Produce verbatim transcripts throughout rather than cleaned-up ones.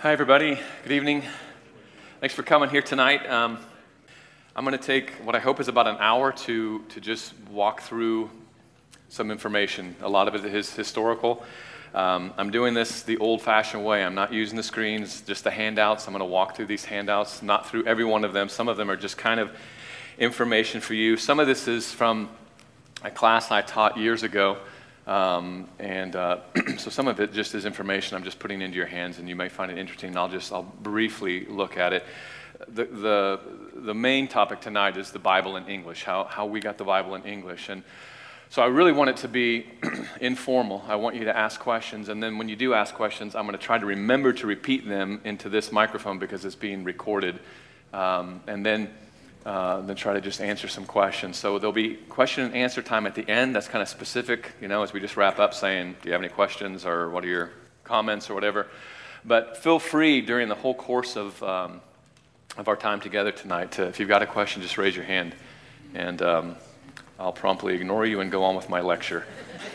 Hi, everybody. Good evening. Thanks for coming here tonight. Um, I'm going to take what I hope is about an hour to, to just walk through some information. A lot of it is historical. Um, I'm doing this the old-fashioned way. I'm not using the screens, just the handouts. I'm going to walk through these handouts, not through every one of them. Some of them are just kind of information for you. Some of this is from a class I taught years ago. Um, and uh, so some of it just is information I'm just putting into your hands, and you may find it interesting. And I'll just I'll briefly look at it. The the the main topic tonight is the Bible in English, how how we got the Bible in English. And so I really want it to be informal. I want you to ask questions, and then when you do ask questions, I'm going to try to remember to repeat them into this microphone because it's being recorded, um, and then. Uh, then try to just answer some questions. So there'll be question and answer time at the end. That's kind of specific, you know, as we just wrap up saying, do you have any questions or what are your comments or whatever. But feel free during the whole course of um, of our time together tonight to, if you've got a question, just raise your hand. And um, I'll promptly ignore you and go on with my lecture.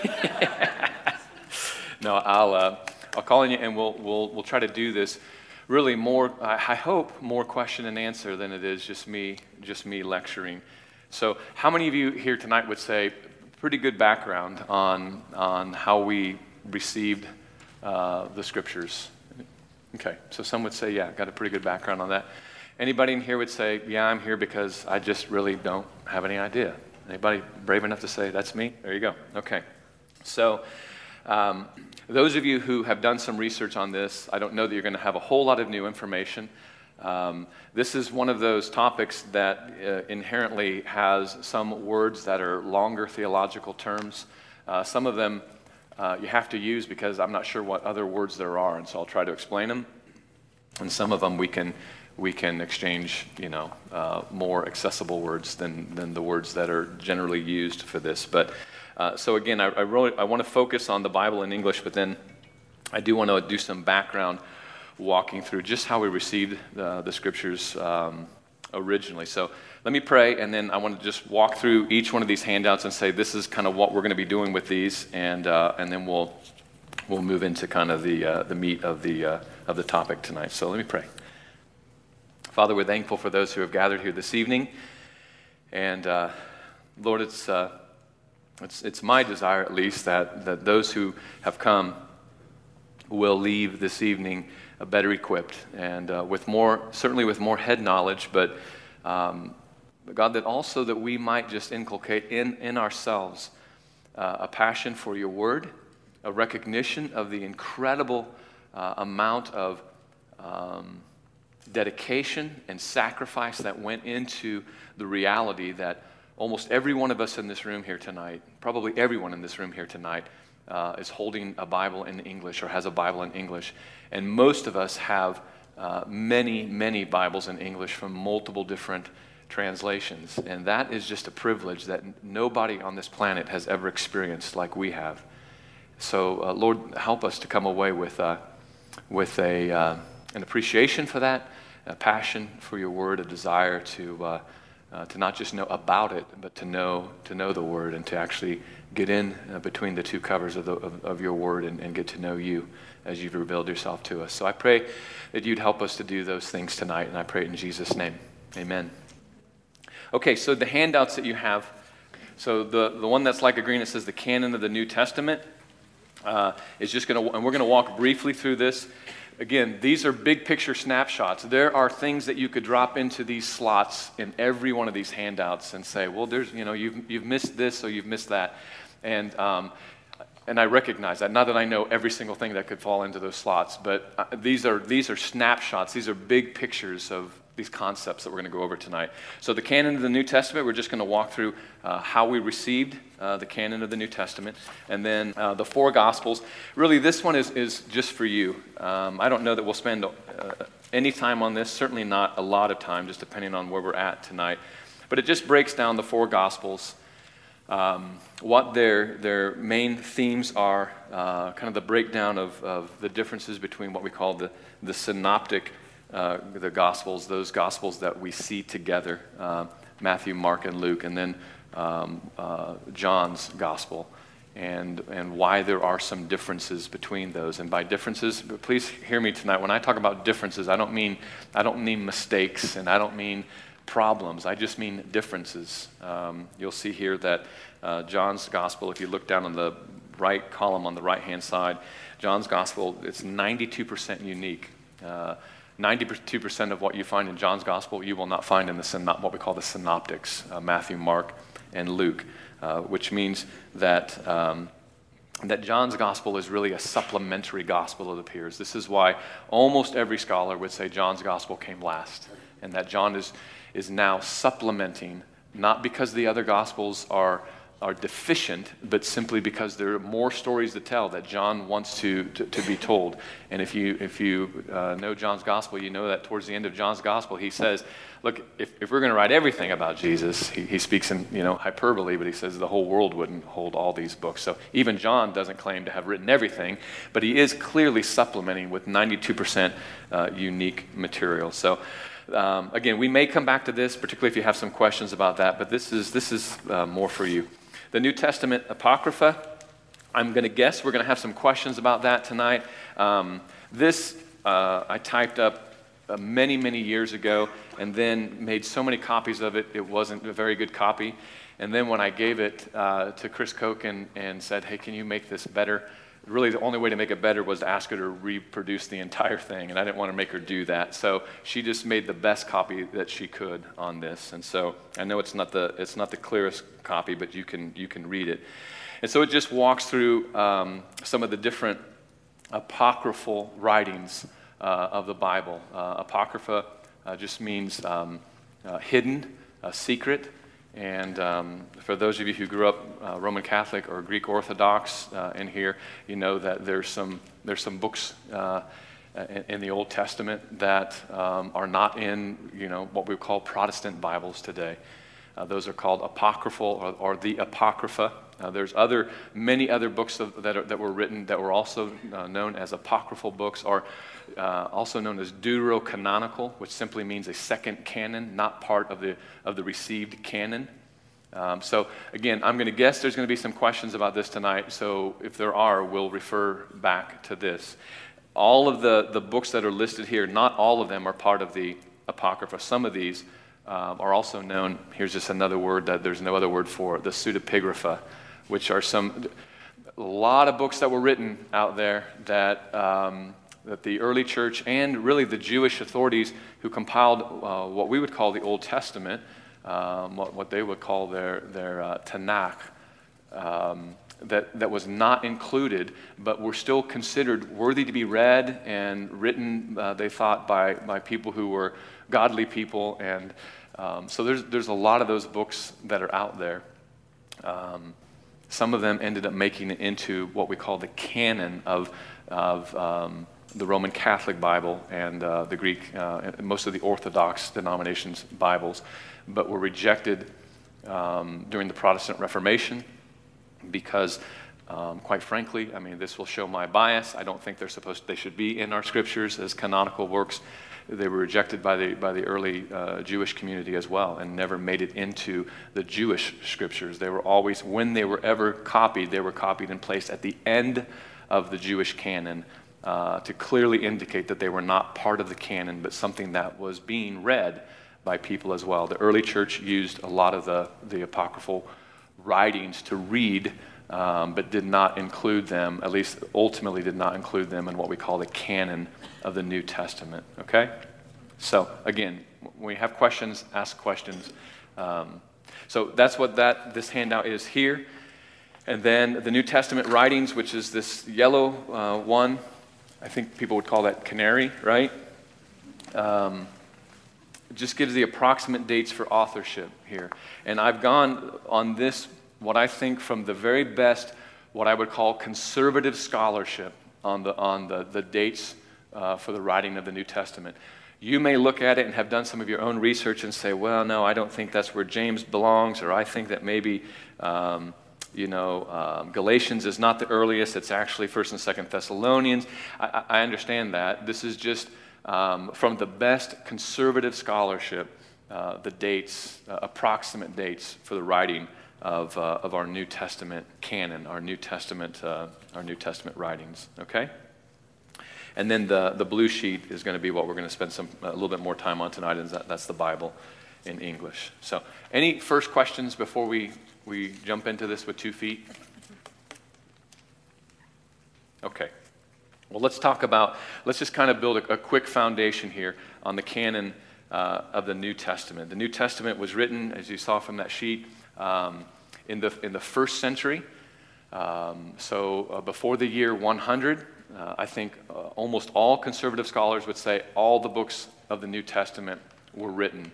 no, I'll uh, I'll call on you and we'll we'll we'll try to do this. Really more, I hope, more question and answer than it is just me, just me lecturing. So how many of you here tonight would say pretty good background on on how we received uh, the scriptures? Okay, so some would say, yeah, got a pretty good background on that. Anybody in here would say, yeah, I'm here because I just really don't have any idea. Anybody brave enough to say, that's me? There you go. Okay, so um, those of you who have done some research on this, I don't know that you're going to have a whole lot of new information. Um, this is one of those topics that uh, inherently has some words that are longer theological terms. Uh, some of them uh, you have to use because I'm not sure what other words there are, and so I'll try to explain them. And some of them we can we can exchange, you know, uh, more accessible words than than the words that are generally used for this, but. Uh, so again, I, I, really, I want to focus on the Bible in English, but then I do want to do some background walking through just how we received the, the scriptures um, originally. So let me pray, and then I want to just walk through each one of these handouts and say this is kind of what we're going to be doing with these, and uh, and then we'll we'll move into kind of the uh, the meat of the uh, of the topic tonight. So let me pray. Father, we're thankful for those who have gathered here this evening, and uh, Lord, it's. Uh, It's, it's my desire, at least, that, that those who have come will leave this evening uh, better equipped and uh, with more, certainly with more head knowledge, but um, God, that also that we might just inculcate in, in ourselves uh, a passion for your word, a recognition of the incredible uh, amount of um, dedication and sacrifice that went into the reality that almost every one of us in this room here tonight, probably everyone in this room here tonight, uh, is holding a Bible in English or has a Bible in English. And most of us have uh, many, many Bibles in English from multiple different translations. And that is just a privilege that nobody on this planet has ever experienced like we have. So, uh, Lord, help us to come away with, uh, with a, uh, an appreciation for that, a passion for your word, a desire to... Uh, Uh, to not just know about it, but to know to know the Word and to actually get in uh, between the two covers of, the, of, of your Word and, and get to know you as you've revealed yourself to us. So I pray that you'd help us to do those things tonight, and I pray it in Jesus' name. Amen. Okay, so the handouts that you have, so the, the one that's like a green, it says the canon of the New Testament, uh, is just going to, and we're going to walk briefly through this. Again, these are big picture snapshots. There are things that you could drop into these slots in every one of these handouts and say, well, there's, you know, you've you've missed this or you've missed that. And um, and I recognize that. Not that I know every single thing that could fall into those slots, but uh, these are these are snapshots. These are big pictures of these concepts that we're going to go over tonight. So the canon of the New Testament, we're just going to walk through uh, how we received uh, the canon of the New Testament, and then uh, the four Gospels. Really, this one is, is just for you. Um, I don't know that we'll spend uh, any time on this, certainly not a lot of time, just depending on where we're at tonight. But it just breaks down the four Gospels, um, what their their main themes are, uh, kind of the breakdown of, of the differences between what we call the, the synoptic Uh, the Gospels, those Gospels that we see together, uh, Matthew, Mark, and Luke, and then um, uh, John's Gospel. and and why there are some differences between those. And by differences, please hear me tonight. When I talk about differences, I don't mean I don't mean mistakes, and I don't mean problems. I just mean differences. Um, you'll see here that uh, John's gospel, if you look down on the right column on the right-hand side, John's gospel, it's ninety-two percent unique. Uh, ninety-two percent of what you find in John's gospel, you will not find in the syno- what we call the synoptics, uh, Matthew, Mark, and Luke, uh, which means that um, that John's gospel is really a supplementary gospel, it appears. This is why almost every scholar would say John's gospel came last, and that John is is now supplementing, not because the other gospels are are deficient, but simply because there are more stories to tell that John wants to, to, to be told. And if you if you uh, know John's gospel, you know that towards the end of John's gospel, he says, look, if, if we're going to write everything about Jesus, he, he speaks in you know hyperbole, but he says the whole world wouldn't hold all these books. So even John doesn't claim to have written everything, but he is clearly supplementing with ninety-two percent uh, unique material. So um, again, we may come back to this, particularly if you have some questions about that, but this is, this is uh, more for you. The New Testament Apocrypha, I'm going to guess we're going to have some questions about that tonight. Um, this uh, I typed up uh, many, many years ago and then made so many copies of it, it wasn't a very good copy. And then when I gave it uh, to Chris Koch and, and said, hey, can you make this better? Really, the only way to make it better was to ask her to reproduce the entire thing, and I didn't want to make her do that. So she just made the best copy that she could on this. And so I know it's not the it's not the clearest copy, but you can you can read it. And so it just walks through um, some of the different apocryphal writings uh, of the Bible. Uh, apocrypha uh, just means um, uh, hidden, uh, secret. And um, for those of you who grew up uh, Roman Catholic or Greek Orthodox uh, in here, you know that there's some there's some books uh, in, in the Old Testament that um, are not in you know what we call Protestant Bibles today. Uh, those are called apocryphal or, or the Apocrypha. Uh, there's other many other books of, that are, that were written that were also uh, known as apocryphal books, or uh, also known as deuterocanonical, which simply means a second canon, not part of the of the received canon. Um, so again, I'm going to guess there's going to be some questions about this tonight. So if there are, we'll refer back to this. All of the the books that are listed here, not all of them are part of the Apocrypha. Some of these um, are also known. Here's just another word that there's no other word for: the pseudepigrapha, which are some a lot of books that were written out there that um, that the early church and really the Jewish authorities who compiled uh, what we would call the Old Testament, um, what, what they would call their their uh, Tanakh, um, that that was not included, but were still considered worthy to be read and written. Uh, they thought by by people who were godly people, and um, so there's there's a lot of those books that are out there. Um, Some of them ended up making it into what we call the canon of, of um, the Roman Catholic Bible and uh, the Greek, uh, most of the Orthodox denominations' Bibles, but were rejected um, during the Protestant Reformation because, um, quite frankly, I mean, this will show my bias. I don't think they're supposed, they should be in our scriptures as canonical works. They were rejected by the by the early uh, Jewish community as well, and never made it into the Jewish scriptures. They were always, when they were ever copied, they were copied and placed at the end of the Jewish canon uh, to clearly indicate that they were not part of the canon, but something that was being read by people as well. The early church used a lot of the, the apocryphal writings to read, um, but did not include them, at least ultimately did not include them in what we call the canon of the New Testament, okay? So again, when we have questions, ask questions. Um, so that's what that this handout is here. And then the New Testament writings, which is this yellow uh, one, I think people would call that canary, right? Um, it just gives the approximate dates for authorship here. And I've gone on this, what I think from the very best, what I would call conservative scholarship on the on the, the dates uh, for the writing of the New Testament. You may look at it and have done some of your own research and say, well, no, I don't think that's where James belongs, or I think that maybe, um, you know, um, Galatians is not the earliest, it's actually First and Second Thessalonians. I, I understand that. This is just um, from the best conservative scholarship, uh, the dates, uh, approximate dates for the writing of, uh, of our New Testament canon, our New Testament, uh, our New Testament writings, okay? And then the, the blue sheet is going to be what we're going to spend some a little bit more time on tonight, and that, that's the Bible in English. So any first questions before we, we jump into this with two feet? Okay. Well, let's talk about, let's just kind of build a, a quick foundation here on the canon uh, of the New Testament. The New Testament was written, as you saw from that sheet, um, in the in the first century. Um, so uh, before the year one hundred, uh, I think uh, almost all conservative scholars would say all the books of the New Testament were written.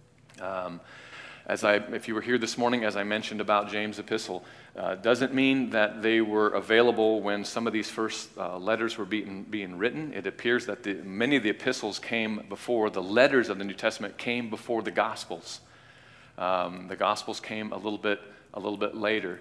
Um, as I, if you were here this morning, as I mentioned about James' epistle, uh, doesn't mean that they were available when some of these first uh, letters were being, being written. It appears that the, many of the epistles came before, the letters of the New Testament came before the Gospels. Um, the Gospels came a little bit, a little bit later.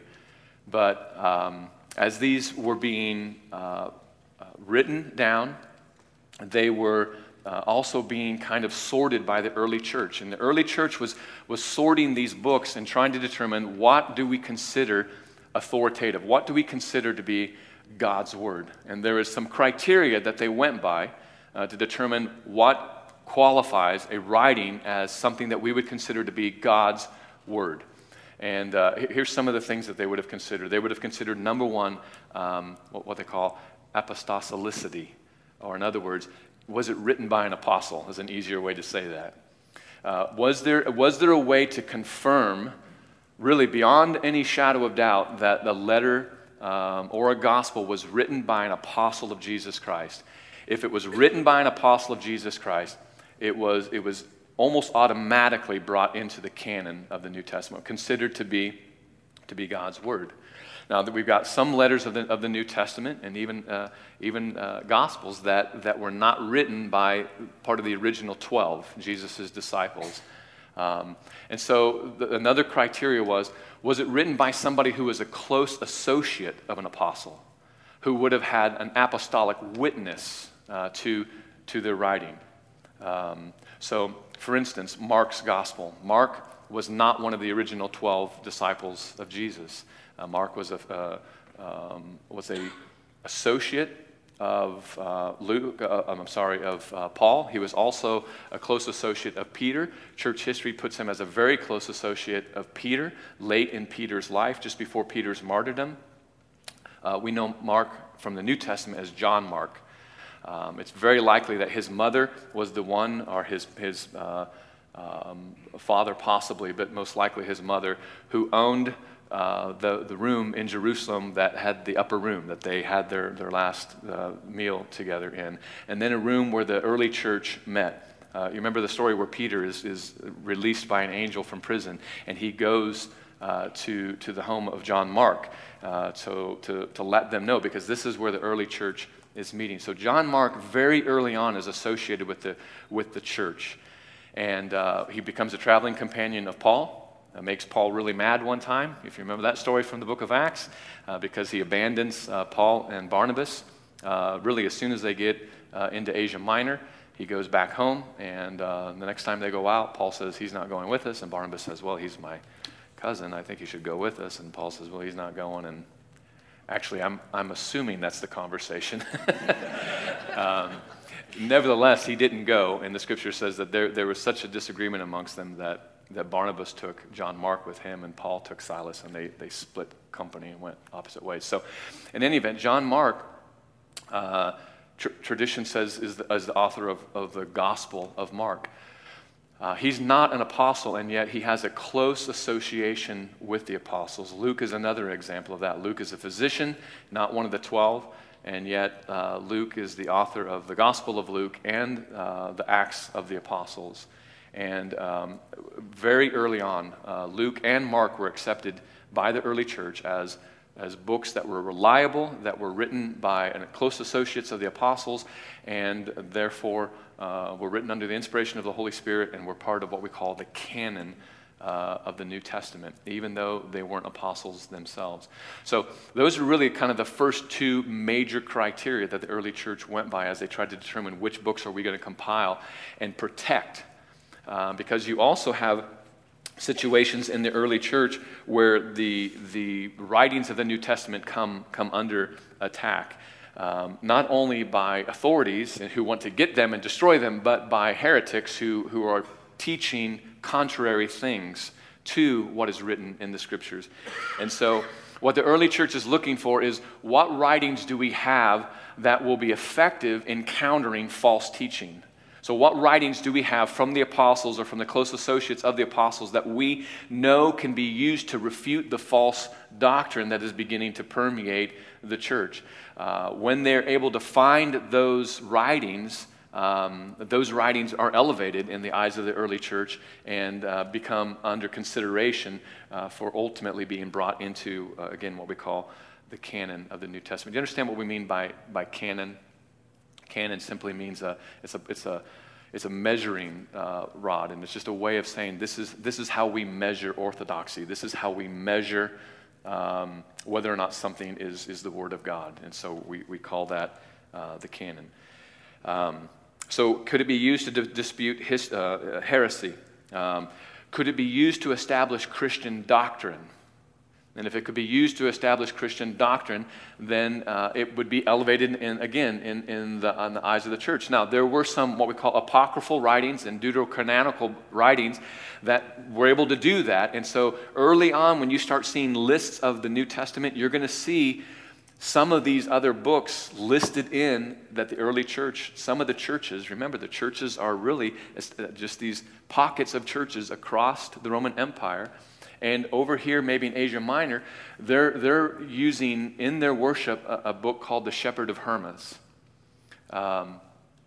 But um, as these were being uh, uh, written down, they were Uh, also being kind of sorted by the early church. And the early church was, was sorting these books and trying to determine what do we consider authoritative, what do we consider to be God's word. And there is some criteria that they went by uh, to determine what qualifies a writing as something that we would consider to be God's word. And uh, here's some of the things that they would have considered. They would have considered, number one, um, what, what they call apostolicity, or in other words, was it written by an apostle, is an easier way to say that. Uh, was there, was there a way to confirm, really beyond any shadow of doubt, that the letter um, or a gospel was written by an apostle of Jesus Christ? If it was written by an apostle of Jesus Christ, it was, it was almost automatically brought into the canon of the New Testament, considered to be, to be God's word. Now, that we've got some letters of the, of the New Testament and even, uh, even uh, Gospels that, that were not written by part of the original twelve, Jesus' disciples. Um, and so the, another criteria was, was it written by somebody who was a close associate of an apostle, who would have had an apostolic witness uh, to, to their writing? Um, so, for instance, Mark's Gospel. Mark was not one of the original twelve disciples of Jesus. Uh, Mark was a uh, um, was a associate of uh, Luke. Uh, I'm sorry, of uh, Paul. He was also a close associate of Peter. Church history puts him as a very close associate of Peter, late in Peter's life, just before Peter's martyrdom. Uh, we know Mark from the New Testament as John Mark. Um, it's very likely that his mother was the one, or his his uh, um, father possibly, but most likely his mother, who owned Uh, the, the room in Jerusalem that had the upper room that they had their, their last uh, meal together in. And then a room where the early church met. Uh, you remember the story where Peter is, is released by an angel from prison, and he goes uh, to, to the home of John Mark uh, to, to, to let them know, because this is where the early church is meeting. So John Mark very early on is associated with the, with the church. And uh, he becomes a traveling companion of Paul. Uh, makes Paul really mad one time, if you remember that story from the book of Acts, uh, because he abandons uh, Paul and Barnabas. Uh, really, as soon as they get uh, into Asia Minor, he goes back home, and uh, the next time they go out, Paul says he's not going with us, and Barnabas says, well, he's my cousin, I think he should go with us, and Paul says, well, he's not going, and actually, I'm, I'm assuming that's the conversation. um, nevertheless, he didn't go, and the scripture says that there, there was such a disagreement amongst them that that Barnabas took John Mark with him, and Paul took Silas, and they, they split company and went opposite ways. So in any event, John Mark, uh, tr- tradition says, is the, is the author of, of the Gospel of Mark. Uh, he's not an apostle, and yet he has a close association with the apostles. Luke is another example of that. Luke is a physician, not one of the twelve, and yet uh, Luke is the author of the Gospel of Luke and uh, the Acts of the Apostles. And um, very early on, uh, Luke and Mark were accepted by the early church as, as books that were reliable, that were written by uh, close associates of the apostles, and therefore uh, were written under the inspiration of the Holy Spirit and were part of what we call the canon uh, of the New Testament, even though they weren't apostles themselves. So those are really kind of the first two major criteria that the early church went by as they tried to determine which books are we going to compile and protect. Uh, because you also have situations in the early church where the, the writings of the New Testament come, come under attack. Um, not only by authorities who want to get them and destroy them, but by heretics who, who are teaching contrary things to what is written in the Scriptures. And so what the early church is looking for is, what writings do we have that will be effective in countering false teaching? So what writings do we have from the apostles or from the close associates of the apostles that we know can be used to refute the false doctrine that is beginning to permeate the church? Uh, when they're able to find those writings, um, those writings are elevated in the eyes of the early church and uh, become under consideration uh, for ultimately being brought into, uh, again, what we call the canon of the New Testament. Do you understand what we mean by, by canon? Canon simply means a, it's a it's a it's a measuring uh, rod, and it's just a way of saying this is this is how we measure orthodoxy. This is how we measure um, whether or not something is is the Word of God, and so we we call that uh, the canon. Um, so, could it be used to di- dispute his, uh, heresy? Um, could it be used to establish Christian doctrine? And if it could be used to establish Christian doctrine, then uh, it would be elevated, in, again, in, in, the, in the eyes of the church. Now, there were some what we call apocryphal writings and deuterocanonical writings that were able to do that. And so early on, when you start seeing lists of the New Testament, you're going to see some of these other books listed in that the early church, some of the churches, remember the churches are really just these pockets of churches across the Roman Empire. And over here, maybe in Asia Minor, they're, they're using in their worship a, a book called The Shepherd of Hermas. Um,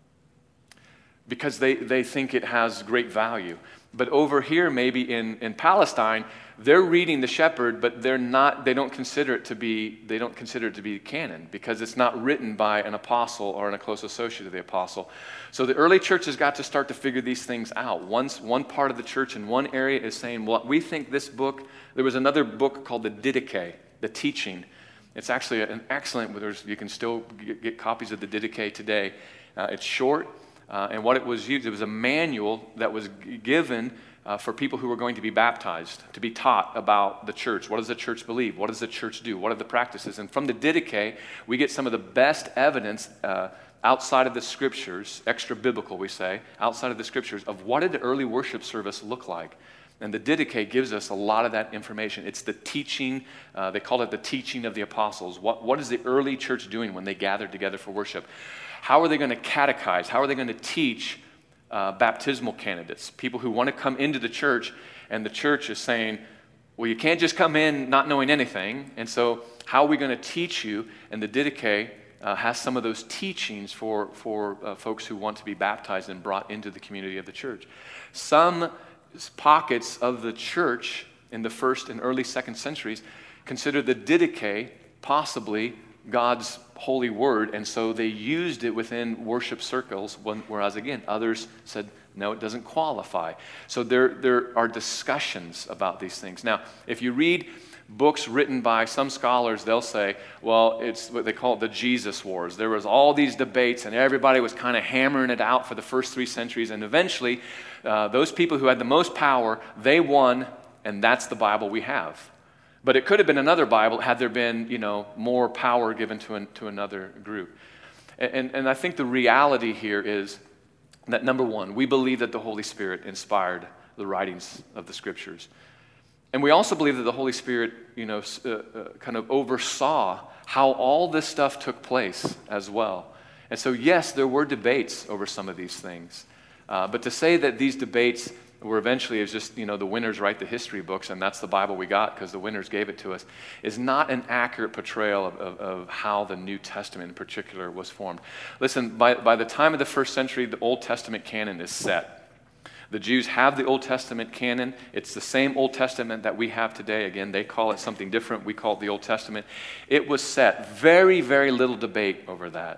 because they, they think it has great value. But over here, maybe in, in Palestine, they're reading The Shepherd, but they're not, they don't consider it to be, they don't consider it to be canon because it's not written by an apostle or a close associate of the apostle. So the early church has got to start to figure these things out. Once one part of the church in one area is saying, well, we think this book, there was another book called the Didache, the teaching. It's actually an excellent, you can still get, get copies of the Didache today. Uh, it's short, uh, and what it was used, it was a manual that was g- given Uh, for people who were going to be baptized, to be taught about the church. What does the church believe? What does the church do? What are the practices? And from the Didache, we get some of the best evidence uh, outside of the Scriptures, extra biblical we say, outside of the Scriptures, of what did the early worship service look like. And the Didache gives us a lot of that information. It's the teaching, uh, they call it the teaching of the apostles. What, what is the early church doing when they gathered together for worship? How are they going to catechize? How are they going to teach Uh, baptismal candidates, people who want to come into the church, and the church is saying, well, you can't just come in not knowing anything, and so how are we going to teach you? And the Didache uh, has some of those teachings for, for uh, folks who want to be baptized and brought into the community of the church. Some pockets of the church in the first and early second centuries consider the Didache possibly God's holy word, and so they used it within worship circles, when, whereas again, others said, no, it doesn't qualify. So there, there are discussions about these things. Now, if you read books written by some scholars, they'll say, well, it's what they call it the Jesus Wars. There was all these debates, and everybody was kind of hammering it out for the first three centuries, and eventually, uh, those people who had the most power, they won, and that's the Bible we have. But it could have been another Bible had there been, you know, more power given to an, to another group. And, and, and I think the reality here is that, number one, we believe that the Holy Spirit inspired the writings of the Scriptures. And we also believe that the Holy Spirit, you know, uh, uh, kind of oversaw how all this stuff took place as well. And so, yes, there were debates over some of these things. Uh, but to say that these debates where eventually it's just, you know, the winners write the history books and that's the Bible we got because the winners gave it to us, is not an accurate portrayal of, of, of how the New Testament in particular was formed. Listen, by, by the time of the first century, the Old Testament canon is set. The Jews have the Old Testament canon. It's the same Old Testament that we have today. Again, they call it something different. We call it the Old Testament. It was set. Very, very little debate over that.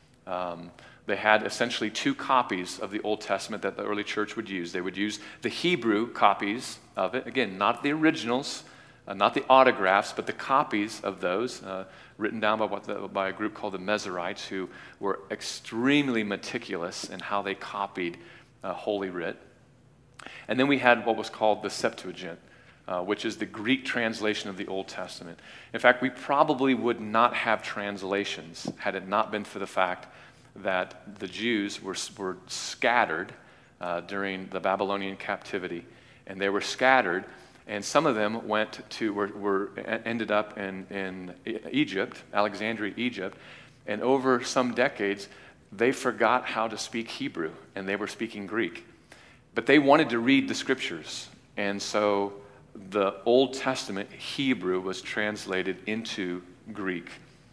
Um, They had essentially two copies of the Old Testament that the early church would use. They would use the Hebrew copies of it. Again, not the originals, uh, not the autographs, but the copies of those uh, written down by, what the, by a group called the Masoretes, who were extremely meticulous in how they copied uh, Holy Writ. And then we had what was called the Septuagint, uh, which is the Greek translation of the Old Testament. In fact, we probably would not have translations had it not been for the fact that the Jews were, were scattered uh, during the Babylonian captivity. And they were scattered, and some of them went to, were, were ended up in, in Egypt, Alexandria, Egypt, and over some decades, they forgot how to speak Hebrew, and they were speaking Greek. But they wanted to read the scriptures, and so the Old Testament Hebrew was translated into Greek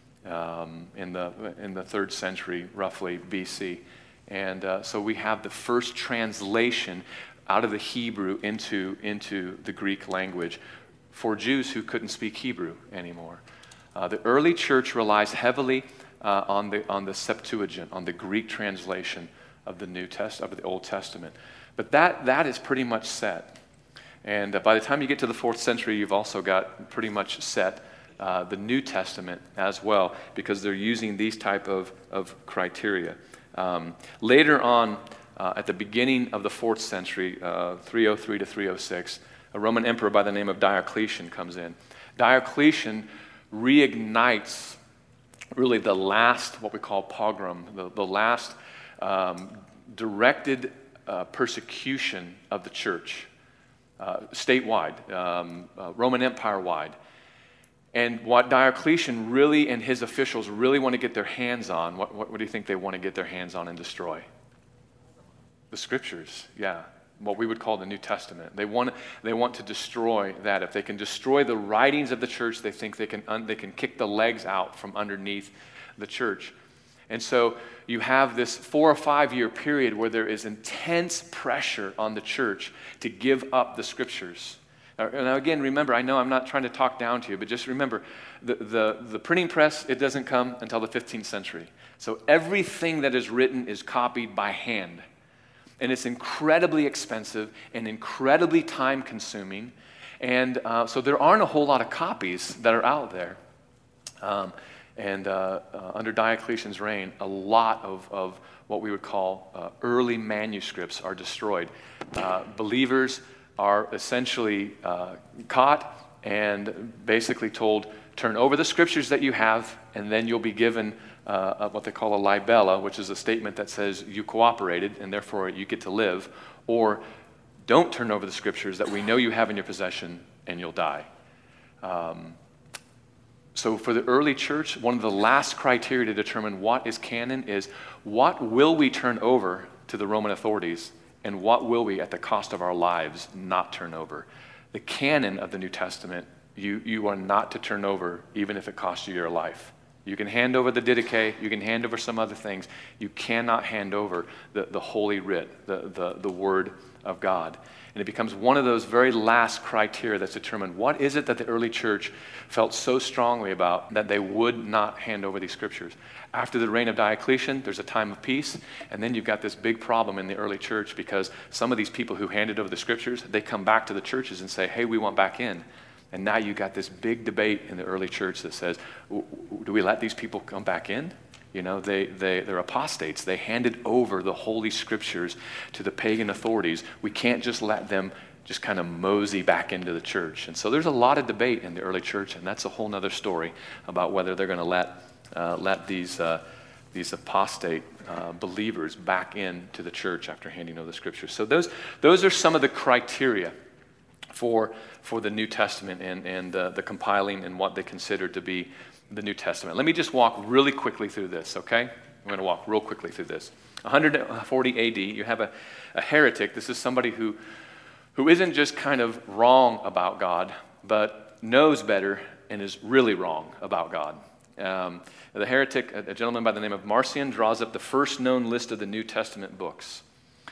um, in the in the third century, roughly B C. And uh, so we have the first translation out of the Hebrew into, into the Greek language for Jews who couldn't speak Hebrew anymore. Uh, the early church relies heavily uh, on the on the Septuagint, on the Greek translation of the New Test of the Old Testament. But that that is pretty much set. And uh, by the time you get to the fourth century, you've also got pretty much set uh, the New Testament as well, because they're using these type of, of criteria. Um, later on, uh, at the beginning of the fourth century, uh, three oh three to three oh six, a Roman emperor by the name of Diocletian comes in. Diocletian reignites really the last, what we call pogrom, the, the last um, directed uh, persecution of the church. Uh, statewide, um, uh, Roman Empire-wide. And what Diocletian really and his officials really want to get their hands on, what, what, what do you think they want to get their hands on and destroy? The scriptures, yeah. What we would call the New Testament. They want, they want to destroy that. If they can destroy the writings of the church, they think they can, un, they can kick the legs out from underneath the church. And so you have this four or five year period where there is intense pressure on the church to give up the scriptures. Now again, remember, I know I'm not trying to talk down to you, but just remember, the, the, the printing press, it doesn't come until the fifteenth century. So everything that is written is copied by hand. And it's incredibly expensive and incredibly time consuming. And uh, so there aren't a whole lot of copies that are out there. Um, And uh, uh, under Diocletian's reign, a lot of, of what we would call uh, early manuscripts are destroyed. Uh, believers are essentially uh, caught and basically told, turn over the scriptures that you have, and then you'll be given uh, what they call a libella, which is a statement that says you cooperated and therefore you get to live, or don't turn over the scriptures that we know you have in your possession and you'll die. Um, So for the early church, one of the last criteria to determine what is canon is what will we turn over to the Roman authorities and what will we, at the cost of our lives, not turn over. The canon of the New Testament, you, you are not to turn over even if it costs you your life. You can hand over the Didache, you can hand over some other things. You cannot hand over the, the Holy Writ, the, the, the Word of God. And it becomes one of those very last criteria that's determined what is it that the early church felt so strongly about that they would not hand over these scriptures. After the reign of Diocletian, there's a time of peace, and then you've got this big problem in the early church because some of these people who handed over the scriptures, they come back to the churches and say, hey, we want back in. And now you've got this big debate in the early church that says, do we let these people come back in? You know, they, they, they're apostates. They handed over the Holy Scriptures to the pagan authorities. We can't just let them just kind of mosey back into the church. And so there's a lot of debate in the early church, and that's a whole other story about whether they're going to let uh, let these uh, these apostate uh, believers back into the church after handing over the Scriptures. So those those are some of the criteria for for the New Testament and, and uh, the compiling and what they consider to be the New Testament. Let me just walk really quickly through this, okay? I'm going to walk real quickly through this. one forty A D, you have a, a heretic. This is somebody who, who isn't just kind of wrong about God, but knows better and is really wrong about God. Um, the heretic, a, a gentleman by the name of Marcion, draws up the first known list of the New Testament books.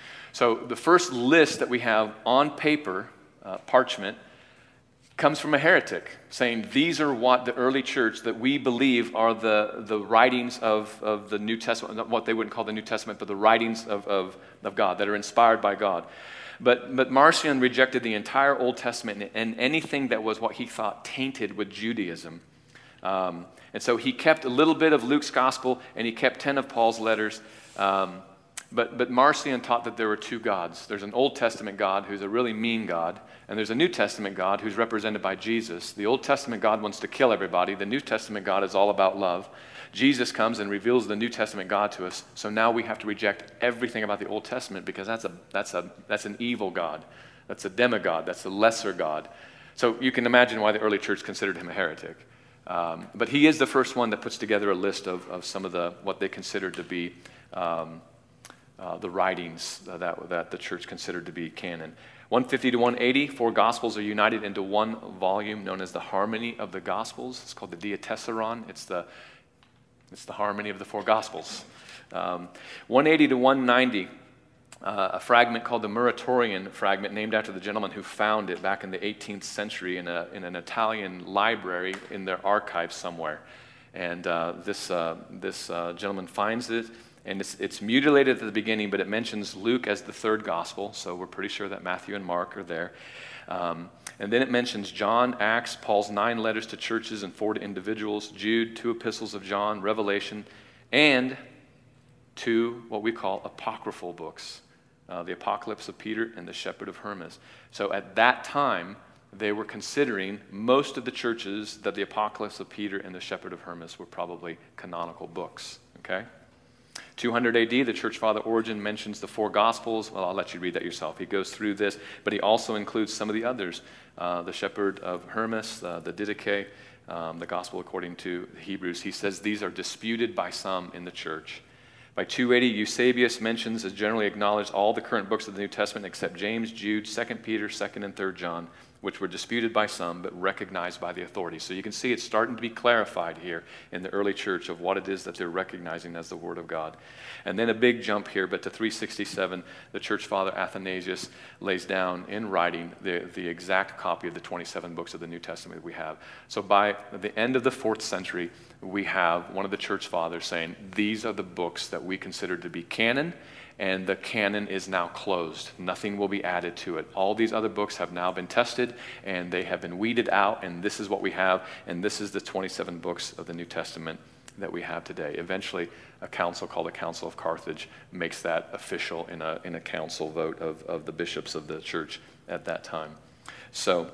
So the first list that we have on paper, uh, parchment, comes from a heretic saying these are what the early church that we believe are the, the writings of, of the New Testament, not what they wouldn't call the New Testament, but the writings of, of, of God that are inspired by God. But, but Marcion rejected the entire Old Testament and anything that was what he thought tainted with Judaism. Um, and so he kept a little bit of Luke's gospel and he kept ten of Paul's letters. Um, But, but Marcion taught that there were two gods. There's an Old Testament God who's a really mean God, and there's a New Testament God who's represented by Jesus. The Old Testament God wants to kill everybody. The New Testament God is all about love. Jesus comes and reveals the New Testament God to us, so now we have to reject everything about the Old Testament because that's a that's a that's an evil God. That's a demigod. That's a lesser God. So you can imagine why the early church considered him a heretic. Um, but he is the first one that puts together a list of, of some of the what they considered to be um, uh, the writings that that the church considered to be canon. one fifty to one eighty, four Gospels are united into one volume known as the Harmony of the Gospels. It's called the Diatessaron. It's the It's the harmony of the four Gospels. Um, one eighty to one ninety, uh, a fragment called the Muratorian fragment, named after the gentleman who found it back in the eighteenth century in, a, in an Italian library in their archives somewhere. And uh, this, uh, this uh, gentleman finds it, and it's, it's mutilated at the beginning, but it mentions Luke as the third Gospel, so we're pretty sure that Matthew and Mark are there. Um, and then it mentions John, Acts, Paul's nine letters to churches and four to individuals, Jude, two epistles of John, Revelation, and two what we call apocryphal books, uh, the Apocalypse of Peter and the Shepherd of Hermas. So at that time, they were considering most of the churches that the Apocalypse of Peter and the Shepherd of Hermas were probably canonical books, okay? two hundred A D, the church father Origen mentions the four Gospels. Well, I'll let you read that yourself. He goes through this, but he also includes some of the others. Uh, the Shepherd of Hermas, uh, the Didache, um, the Gospel according to the Hebrews. He says these are disputed by some in the church. By two eighty, Eusebius mentions as generally acknowledged all the current books of the New Testament except James, Jude, Second Peter, Second and Third John, which were disputed by some but recognized by the authorities. So you can see it's starting to be clarified here in the early church of what it is that they're recognizing as the Word of God. And then a big jump here, but to three sixty-seven, the church father Athanasius lays down in writing the, the exact copy of the twenty-seven books of the New Testament that we have. So by the end of the fourth century, we have one of the church fathers saying, these are the books that we consider to be canon, and the canon is now closed. Nothing will be added to it. All these other books have now been tested, and they have been weeded out, and this is what we have, and this is the twenty-seven books of the New Testament that we have today. Eventually, a council called the Council of Carthage makes that official in a, in a council vote of, of the bishops of the church at that time. So,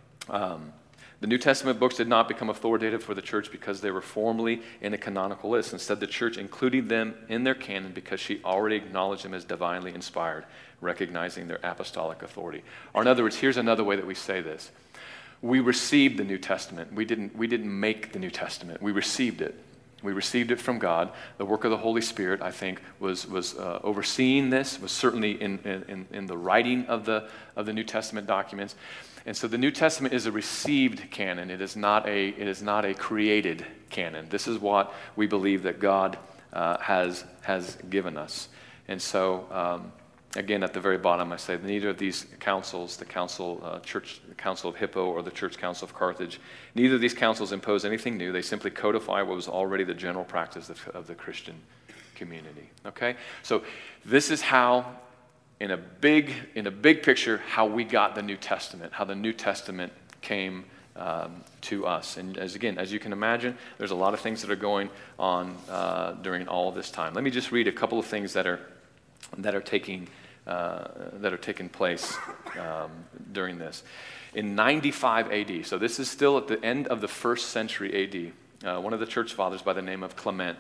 um, the New Testament books did not become authoritative for the church because they were formally in a canonical list. Instead, the church included them in their canon because she already acknowledged them as divinely inspired, recognizing their apostolic authority. Or in other words, here's another way that we say this. We received the New Testament. We didn't, we didn't make the New Testament. We received it. We received it from God. The work of the Holy Spirit, I think, was was uh, overseeing this, was certainly in, in, in the writing of the of the New Testament documents. And so the New Testament is a received canon. It is not a it is not a created canon. This is what we believe that God uh, has has given us. And so um, again, at the very bottom, I say neither of these councils, the council uh, church, the Council of Hippo or the Church Council of Carthage, neither of these councils impose anything new. They simply codify what was already the general practice of, of the Christian community. Okay, so this is how. In a big, in a big picture, how we got the New Testament, how the New Testament came um, to us. And as again, as you can imagine, there's a lot of things that are going on uh, during all of this time. Let me just read a couple of things that are that are taking uh, that are taking place um, during this. In ninety-five A D, so this is still at the end of the first century A D. Uh, one of the church fathers by the name of Clement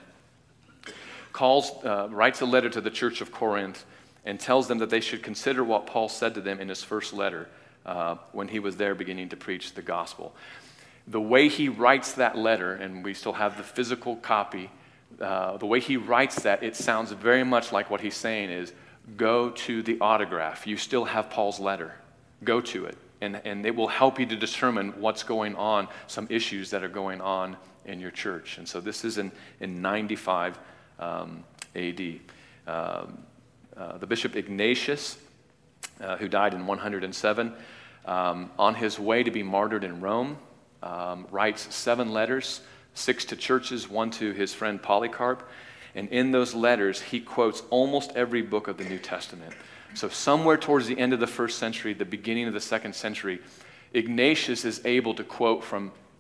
calls, uh, writes a letter to the Church of Corinth. And tells them that they should consider what Paul said to them in his first letter uh, when he was there beginning to preach the gospel. The way he writes that letter, and we still have the physical copy, uh, the way he writes that, it sounds very much like what he's saying is, go to the autograph. You still have Paul's letter. Go to it. And, and it will help you to determine what's going on, some issues that are going on in your church. And so this is in, in ninety-five um, A D. Um, Uh, the Bishop Ignatius, uh, who died in one hundred seven, um, on his way to be martyred in Rome, um, writes seven letters, six to churches, one to his friend Polycarp. And in those letters, he quotes almost every book of the New Testament. So somewhere towards the end of the first century, the beginning of the second century, Ignatius is able to quote from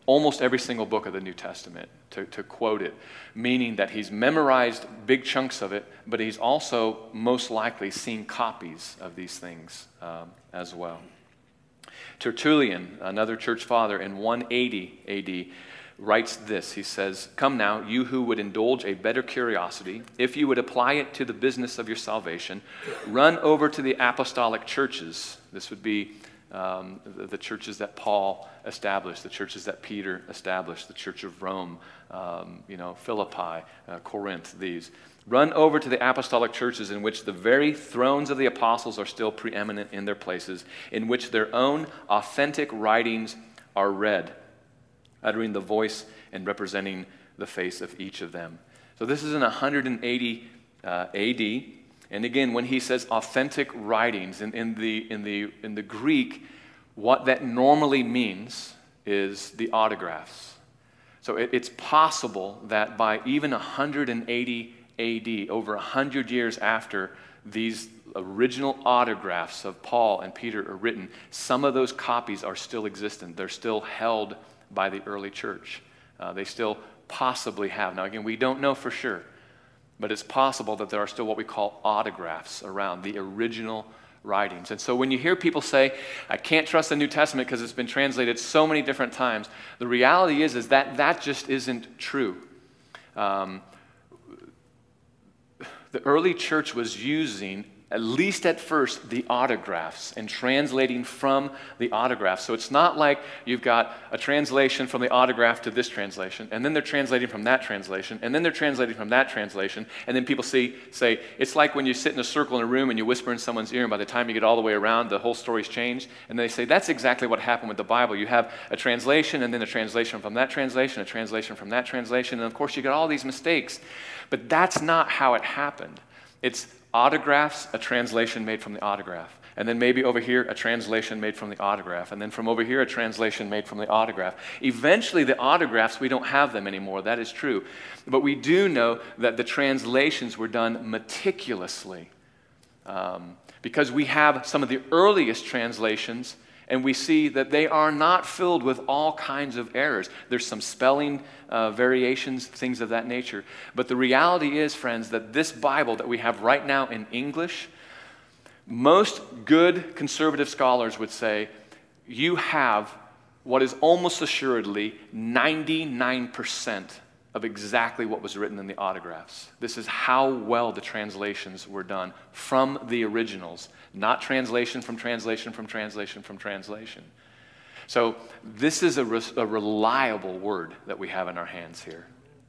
almost every single book of the New Testament to, to quote it, meaning that he's memorized big chunks of it, but he's also most likely seen copies of these things um, as well. Tertullian, another church father, in one eighty A D, writes this. He says, "Come now, you who would indulge a better curiosity, if you would apply it to the business of your salvation, run over to the apostolic churches." This would be um, the, the churches that Paul established, the churches that Peter established, the Church of Rome, um, you know, Philippi, uh, Corinth, these. "Run over to the apostolic churches in which the very thrones of the apostles are still preeminent in their places, in which their own authentic writings are read, uttering the voice and representing the face of each of them." So this is in one eighty uh, A D. And again, when he says authentic writings, in, in, the, in, the, in the Greek, what that normally means is the autographs. So it, it's possible that by even one eighty A D, over one hundred years after these original autographs of Paul and Peter are written, some of those copies are still existent. They're still held by the early church. Uh, they still possibly have. Now, again, we don't know for sure, but it's possible that there are still what we call autographs around, the original writings. And so when you hear people say, "I can't trust the New Testament because it's been translated so many different times," the reality is, is that that just isn't true. Um, the early church was using, at least at first, the autographs and translating from the autographs. So it's not like you've got a translation from the autograph to this translation, and then they're translating from that translation, and then they're translating from that translation, and then people see, say, it's like when you sit in a circle in a room and you whisper in someone's ear, and by the time you get all the way around, the whole story's changed, and they say, that's exactly what happened with the Bible. You have a translation, and then a translation from that translation, a translation from that translation, and of course you get all these mistakes. But that's not how it happened. It's autographs, a translation made from the autograph. And then maybe over here, a translation made from the autograph. And then from over here, a translation made from the autograph. Eventually, the autographs, we don't have them anymore. That is true. But we do know that the translations were done meticulously. Um, because we have some of the earliest translations, and we see that they are not filled with all kinds of errors. There's some spelling uh, variations, things of that nature. But the reality is, friends, that this Bible that we have right now in English, most good conservative scholars would say you have what is almost assuredly ninety-nine percent of exactly what was written in the autographs. This is how well the translations were done from the originals, not translation from translation from translation from translation. So this is a, re- a reliable word that we have in our hands here.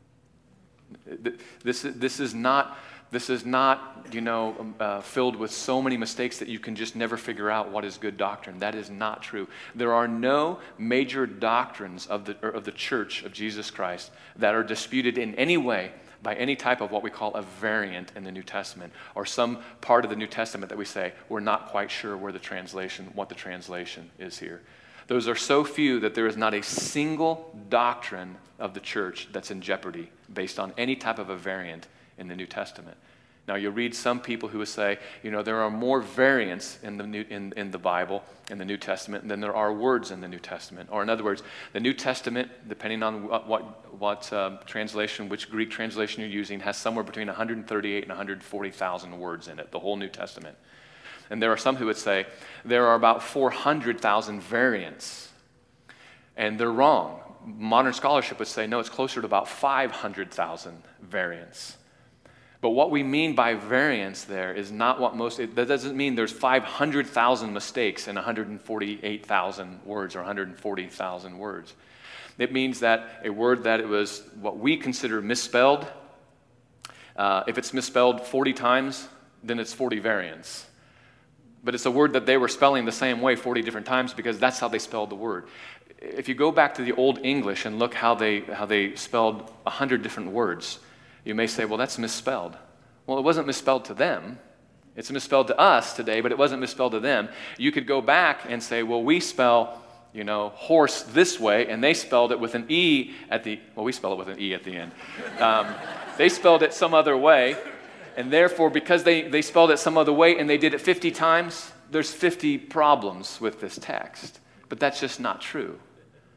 This, this is not, this is not, you know, uh, filled with so many mistakes that you can just never figure out what is good doctrine. That is not true. There are no major doctrines of the, of the Church of Jesus Christ that are disputed in any way by any type of what we call a variant in the New Testament, or some part of the New Testament that we say we're not quite sure where the translation, what the translation is here. Those are so few that there is not a single doctrine of the church that's in jeopardy based on any type of a variant in the New Testament. Now, you'll read some people who will say, you know, there are more variants in the New, in, in the Bible, in the New Testament, than there are words in the New Testament. Or in other words, the New Testament, depending on what what, what uh, translation, which Greek translation you're using, has somewhere between one hundred thirty-eight and one hundred forty thousand words in it, the whole New Testament. And there are some who would say there are about four hundred thousand variants. And they're wrong. Modern scholarship would say, no, it's closer to about five hundred thousand variants. But what we mean by variance there is not what most, it, that doesn't mean there's five hundred thousand mistakes in one hundred forty-eight thousand words or one hundred forty thousand words. It means that a word that it was what we consider misspelled, uh, if it's misspelled forty times, then it's forty variants. But it's a word that they were spelling the same way forty different times because that's how they spelled the word. If you go back to the Old English and look how they how they spelled one hundred different words, you may say, well, that's misspelled. Well, it wasn't misspelled to them. It's misspelled to us today, but it wasn't misspelled to them. You could go back and say, well, we spell, you know, horse this way, and they spelled it with an E at the, well, we spell it with an E at the end. Um, they spelled it some other way, and therefore, because they, they spelled it some other way and they did it fifty times, there's fifty problems with this text. But that's just not true.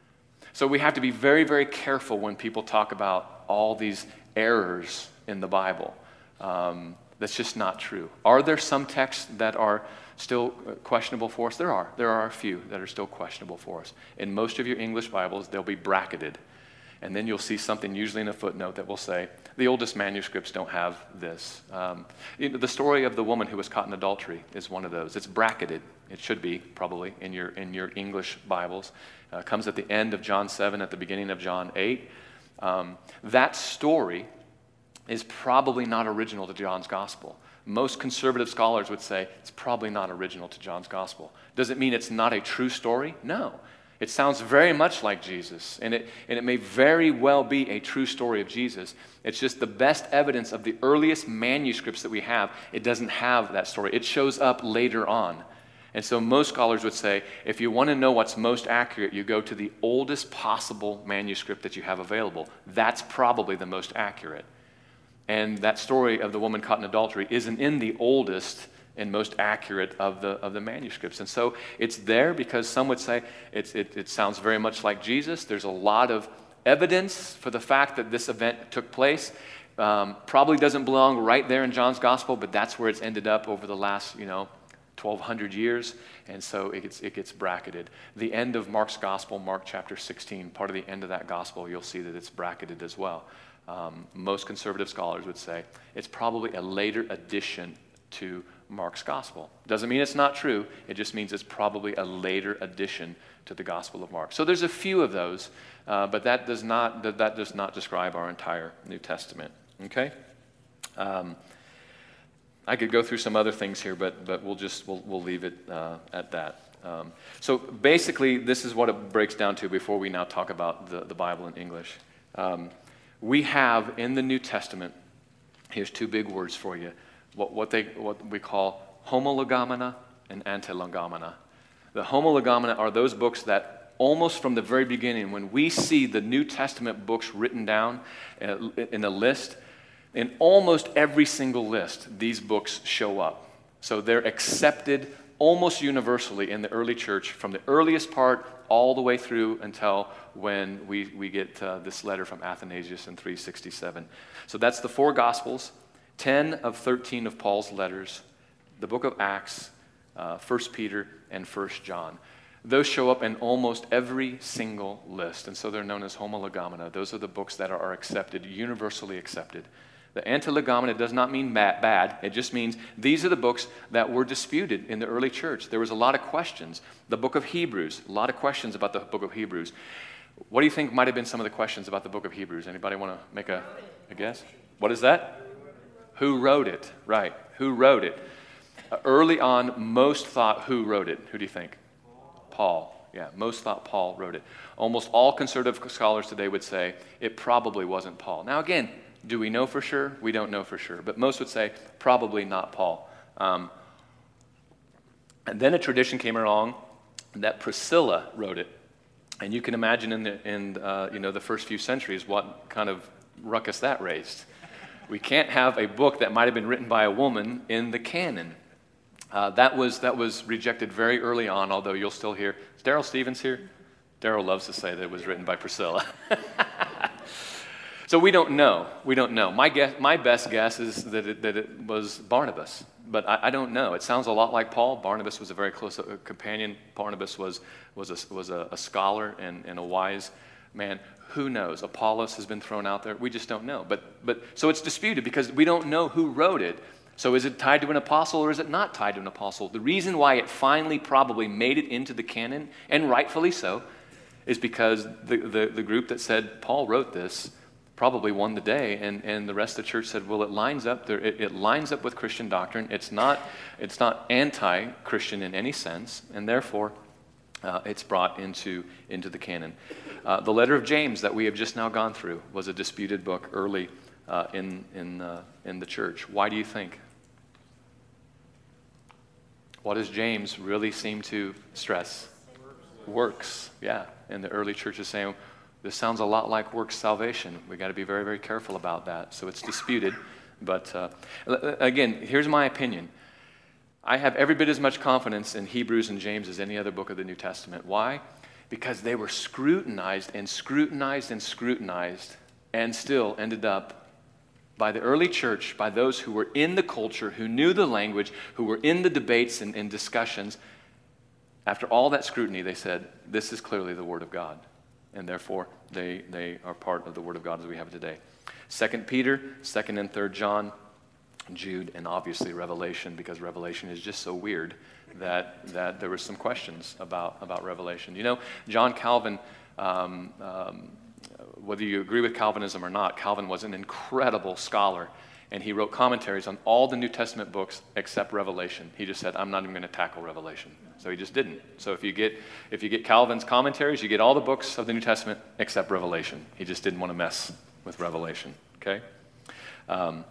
So we have to be very, very careful when people talk about all these errors in the Bible. Um, that's just not true. Are there some texts that are still questionable for us? There are. There are a few that are still questionable for us. In most of your English Bibles, they'll be bracketed. And then you'll see something usually in a footnote that will say, the oldest manuscripts don't have this. Um, you know, the story of the woman who was caught in adultery is one of those. It's bracketed. It should be, probably, in your in your English Bibles. Uh, comes at the end of John seven, at the beginning of John eight. Um, that story is probably not original to John's Gospel. Most conservative scholars would say it's probably not original to John's Gospel. Does it mean it's not a true story? No. It sounds very much like Jesus, and it, and it may very well be a true story of Jesus. It's just the best evidence of the earliest manuscripts that we have. It doesn't have that story. It shows up later on. And so most scholars would say, if you want to know what's most accurate, you go to the oldest possible manuscript that you have available. That's probably the most accurate. And that story of the woman caught in adultery isn't in the oldest and most accurate of the of the manuscripts. And so it's there because some would say it's, it, it sounds very much like Jesus. There's a lot of evidence for the fact that this event took place. Um, probably doesn't belong right there in John's Gospel, but that's where it's ended up over the last, you know, twelve hundred years. And so it gets, it gets bracketed. The end of Mark's Gospel, Mark chapter sixteen, part of the end of that Gospel, you'll see that it's bracketed as well. Um, most conservative scholars would say it's probably a later addition to Mark's Gospel. Doesn't mean it's not true. It just means it's probably a later addition to the Gospel of Mark. So there's a few of those, uh, but that does not that, that does not describe our entire New Testament. Okay. Um, I could go through some other things here, but but we'll just we'll we'll leave it uh, at that. Um, so basically, this is what it breaks down to. Before we now talk about the, the Bible in English, um, we have in the New Testament. Here's two big words for you. What, what they what we call homologomena and antilegomena. The homologomena are those books that almost from the very beginning, when we see the New Testament books written down in a list, in almost every single list, these books show up. So they're accepted almost universally in the early church, from the earliest part all the way through until when we, we get uh, this letter from Athanasius in three sixty-seven. So that's the four Gospels. ten of thirteen of Paul's letters, the book of Acts, uh, First Peter, and First John. Those show up in almost every single list, and so they're known as homologomena. Those are the books that are accepted, universally accepted. The antilegomena does not mean bad. It just means these are the books that were disputed in the early church. There was a lot of questions. The book of Hebrews, a lot of questions about the book of Hebrews. What do you think might have been some of the questions about the book of Hebrews? Anybody want to make a, a guess? What is that? Who wrote it? Right. Who wrote it? Uh, early on, most thought who wrote it? Who do you think? Paul. Yeah, most thought Paul wrote it. Almost all conservative scholars today would say it probably wasn't Paul. Now again, do we know for sure? We don't know for sure. But most would say probably not Paul. Um, and then a tradition came along that Priscilla wrote it. And you can imagine in the, in, uh, you know, the first few centuries what kind of ruckus that raised. We can't have a book that might have been written by a woman in the canon. Uh, that was that was rejected very early on, although you'll still hear, is Daryl Stevens here? Daryl loves to say that it was written by Priscilla. So we don't know. We don't know. My guess, my best guess is that it, that it was Barnabas, but I, I don't know. It sounds a lot like Paul. Barnabas was a very close uh, companion. Barnabas was was a, was a, a scholar and, and a wise man. Who knows? Apollos has been thrown out there. We just don't know. But but so it's disputed because we don't know who wrote it. So is it tied to an apostle or is it not tied to an apostle? The reason why it finally probably made it into the canon, and rightfully so, is because the, the, the group that said Paul wrote this probably won the day, and, and the rest of the church said, well, it lines up there, it, it lines up with Christian doctrine. It's not it's not anti-Christian in any sense, and therefore uh, it's brought into, into the canon. Uh, the letter of James that we have just now gone through was a disputed book early uh, in in uh, in the church. Why do you think? What does James really seem to stress? Works. Works, yeah. And the early church is saying, this sounds a lot like works salvation. We got to be very, very careful about that. So it's disputed. But uh, again, here's my opinion. I have every bit as much confidence in Hebrews and James as any other book of the New Testament. Why? because they were scrutinized and scrutinized and scrutinized and still ended up by the early church, by those who were in the culture, who knew the language, who were in the debates and, and discussions. After all that scrutiny, they said, this is clearly the Word of God. And therefore, they, they are part of the Word of God as we have it today. Second Peter, Second and Third John, Jude, and obviously Revelation, because Revelation is just so weird that that there were some questions about, about Revelation. You know, John Calvin, um, um, whether you agree with Calvinism or not, Calvin was an incredible scholar, and he wrote commentaries on all the New Testament books except Revelation. He just said, I'm not even going to tackle Revelation. So he just didn't. So if you get if you get Calvin's commentaries, you get all the books of the New Testament except Revelation. He just didn't want to mess with Revelation, okay? Um,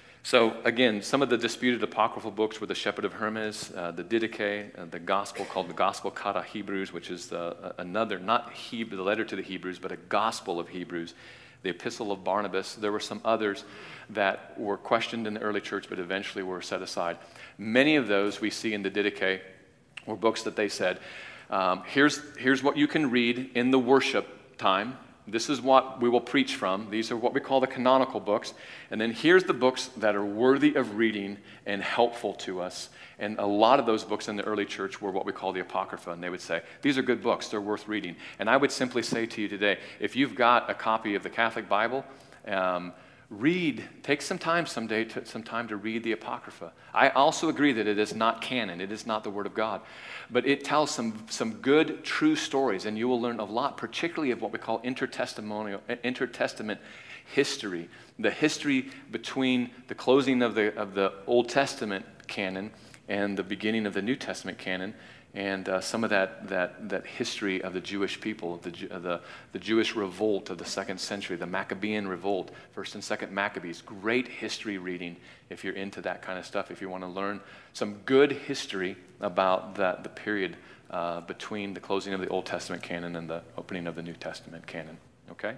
so again, some of the disputed apocryphal books were the Shepherd of Hermas, uh, the Didache, uh, the Gospel called the Gospel Kata Hebrews, which is the, uh, another, not Hebrew, the letter to the Hebrews, but a Gospel of Hebrews, the Epistle of Barnabas. There were some others that were questioned in the early church, but eventually were set aside. Many of those we see in the Didache were books that they said, um, here's, here's what you can read in the worship time. This is what we will preach from. These are what we call the canonical books. And then here's the books that are worthy of reading and helpful to us. And a lot of those books in the early church were what we call the Apocrypha. And they would say, these are good books. They're worth reading. And I would simply say to you today, if you've got a copy of the Catholic Bible, um, read, take some time someday, to, some time to read the Apocrypha. I also agree that it is not canon. It is not the Word of God. But it tells some, some good, true stories, and you will learn a lot, particularly of what we call intertestamental, intertestament history, the history between the closing of the, of the Old Testament canon and the beginning of the New Testament canon, and uh, some of that, that, that history of the Jewish people, the, the, the Jewish revolt of the second century, the Maccabean revolt, first and second Maccabees. Great history reading if you're into that kind of stuff, if you want to learn some good history about that, the period uh, between the closing of the Old Testament canon and the opening of the New Testament canon. Okay?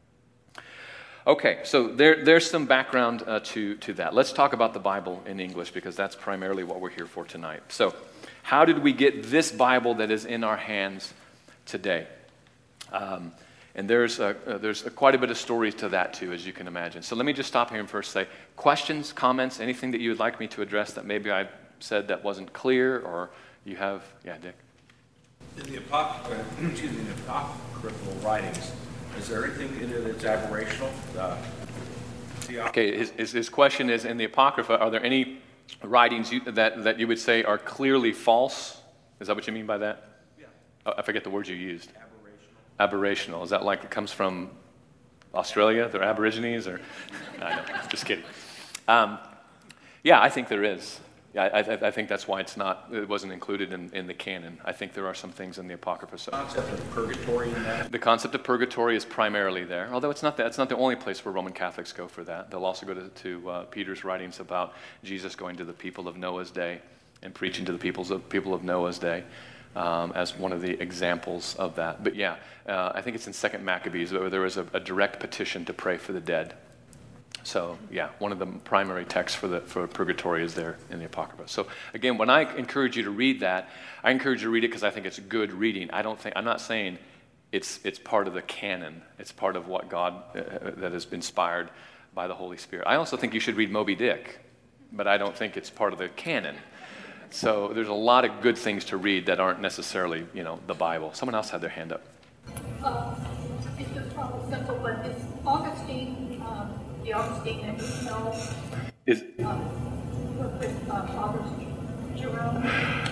Okay, so there, there's some background uh, to, to that. Let's talk about the Bible in English, because that's primarily what we're here for tonight. So, how did we get this Bible that is in our hands today? Um, and there's a, uh, there's a, quite a bit of stories to that too, as you can imagine. So let me just stop here and first say, questions, comments, anything that you would like me to address that maybe I said that wasn't clear, or you have, yeah, Dick? In the apocryphal, excuse me, in the apocryphal writings, is there anything in it that's aberrational? Uh, okay, his, his, his question is, in the Apocrypha, are there any writings you, that, that you would say are clearly false? Is that what you mean by that? Yeah. Oh, I forget the words you used. Aberrational. Aberrational. Is that like it comes from Australia? They're Aborigines? Or I know, just kidding. Um, yeah, I think there is. Yeah, I, I, I think that's why it's not. It wasn't included in, in the canon. I think there are some things in the Apocrypha. So. The concept of purgatory in that? The concept of purgatory is primarily there, although it's not, that, it's not the only place where Roman Catholics go for that. They'll also go to, to uh, Peter's writings about Jesus going to the people of Noah's day and preaching to the peoples of, people of Noah's day um, as one of the examples of that. But yeah, uh, I think it's in Second Maccabees where there was a, a direct petition to pray for the dead. So yeah, one of the primary texts for the for purgatory is there in the Apocrypha. So again, when I encourage you to read that, I encourage you to read it because I think it's good reading. I don't think I'm not saying it's it's part of the canon. It's part of what God uh, that has been inspired by the Holy Spirit. I also think you should read Moby Dick, but I don't think it's part of the canon. So there's a lot of good things to read that aren't necessarily, you know, the Bible. Someone else had their hand up. Uh, it's just probably simple, but it's Augustine. Um, The Augustine that we know, Is uh, with uh, Father Jerome.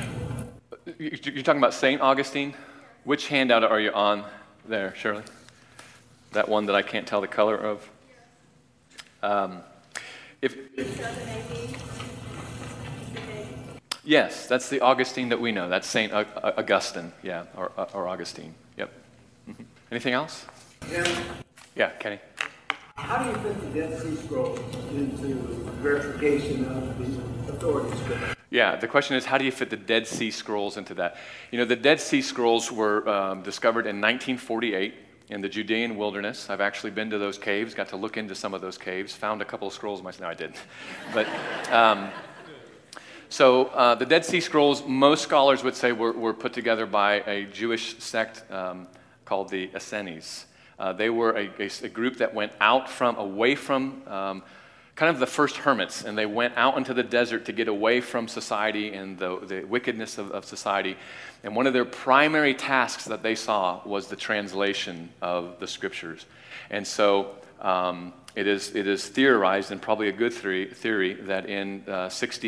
you're talking about Saint Augustine? Which handout are you on there, Shirley? That one that I can't tell the color of? Um, if yes, that's the Augustine that we know. That's Saint Augustine, yeah, or, or Augustine. Yep. Mm-hmm. Anything else? Yeah. Yeah, Kenny. How do you fit the Dead Sea Scrolls into verification of the authority scripture? Yeah, the question is, how do you fit the Dead Sea Scrolls into that? You know, the Dead Sea Scrolls were um, discovered in nineteen forty-eight in the Judean wilderness. I've actually been to those caves, got to look into some of those caves, found a couple of scrolls myself. No, I didn't. But, um, So uh, the Dead Sea Scrolls, most scholars would say were, were put together by a Jewish sect um, called the Essenes. Uh, they were a, a, a group that went out from, away from um, kind of the first hermits, and they went out into the desert to get away from society and the, the wickedness of, of society. And one of their primary tasks that they saw was the translation of the scriptures. And so um, it is it is theorized, and probably a good theory, theory that in uh,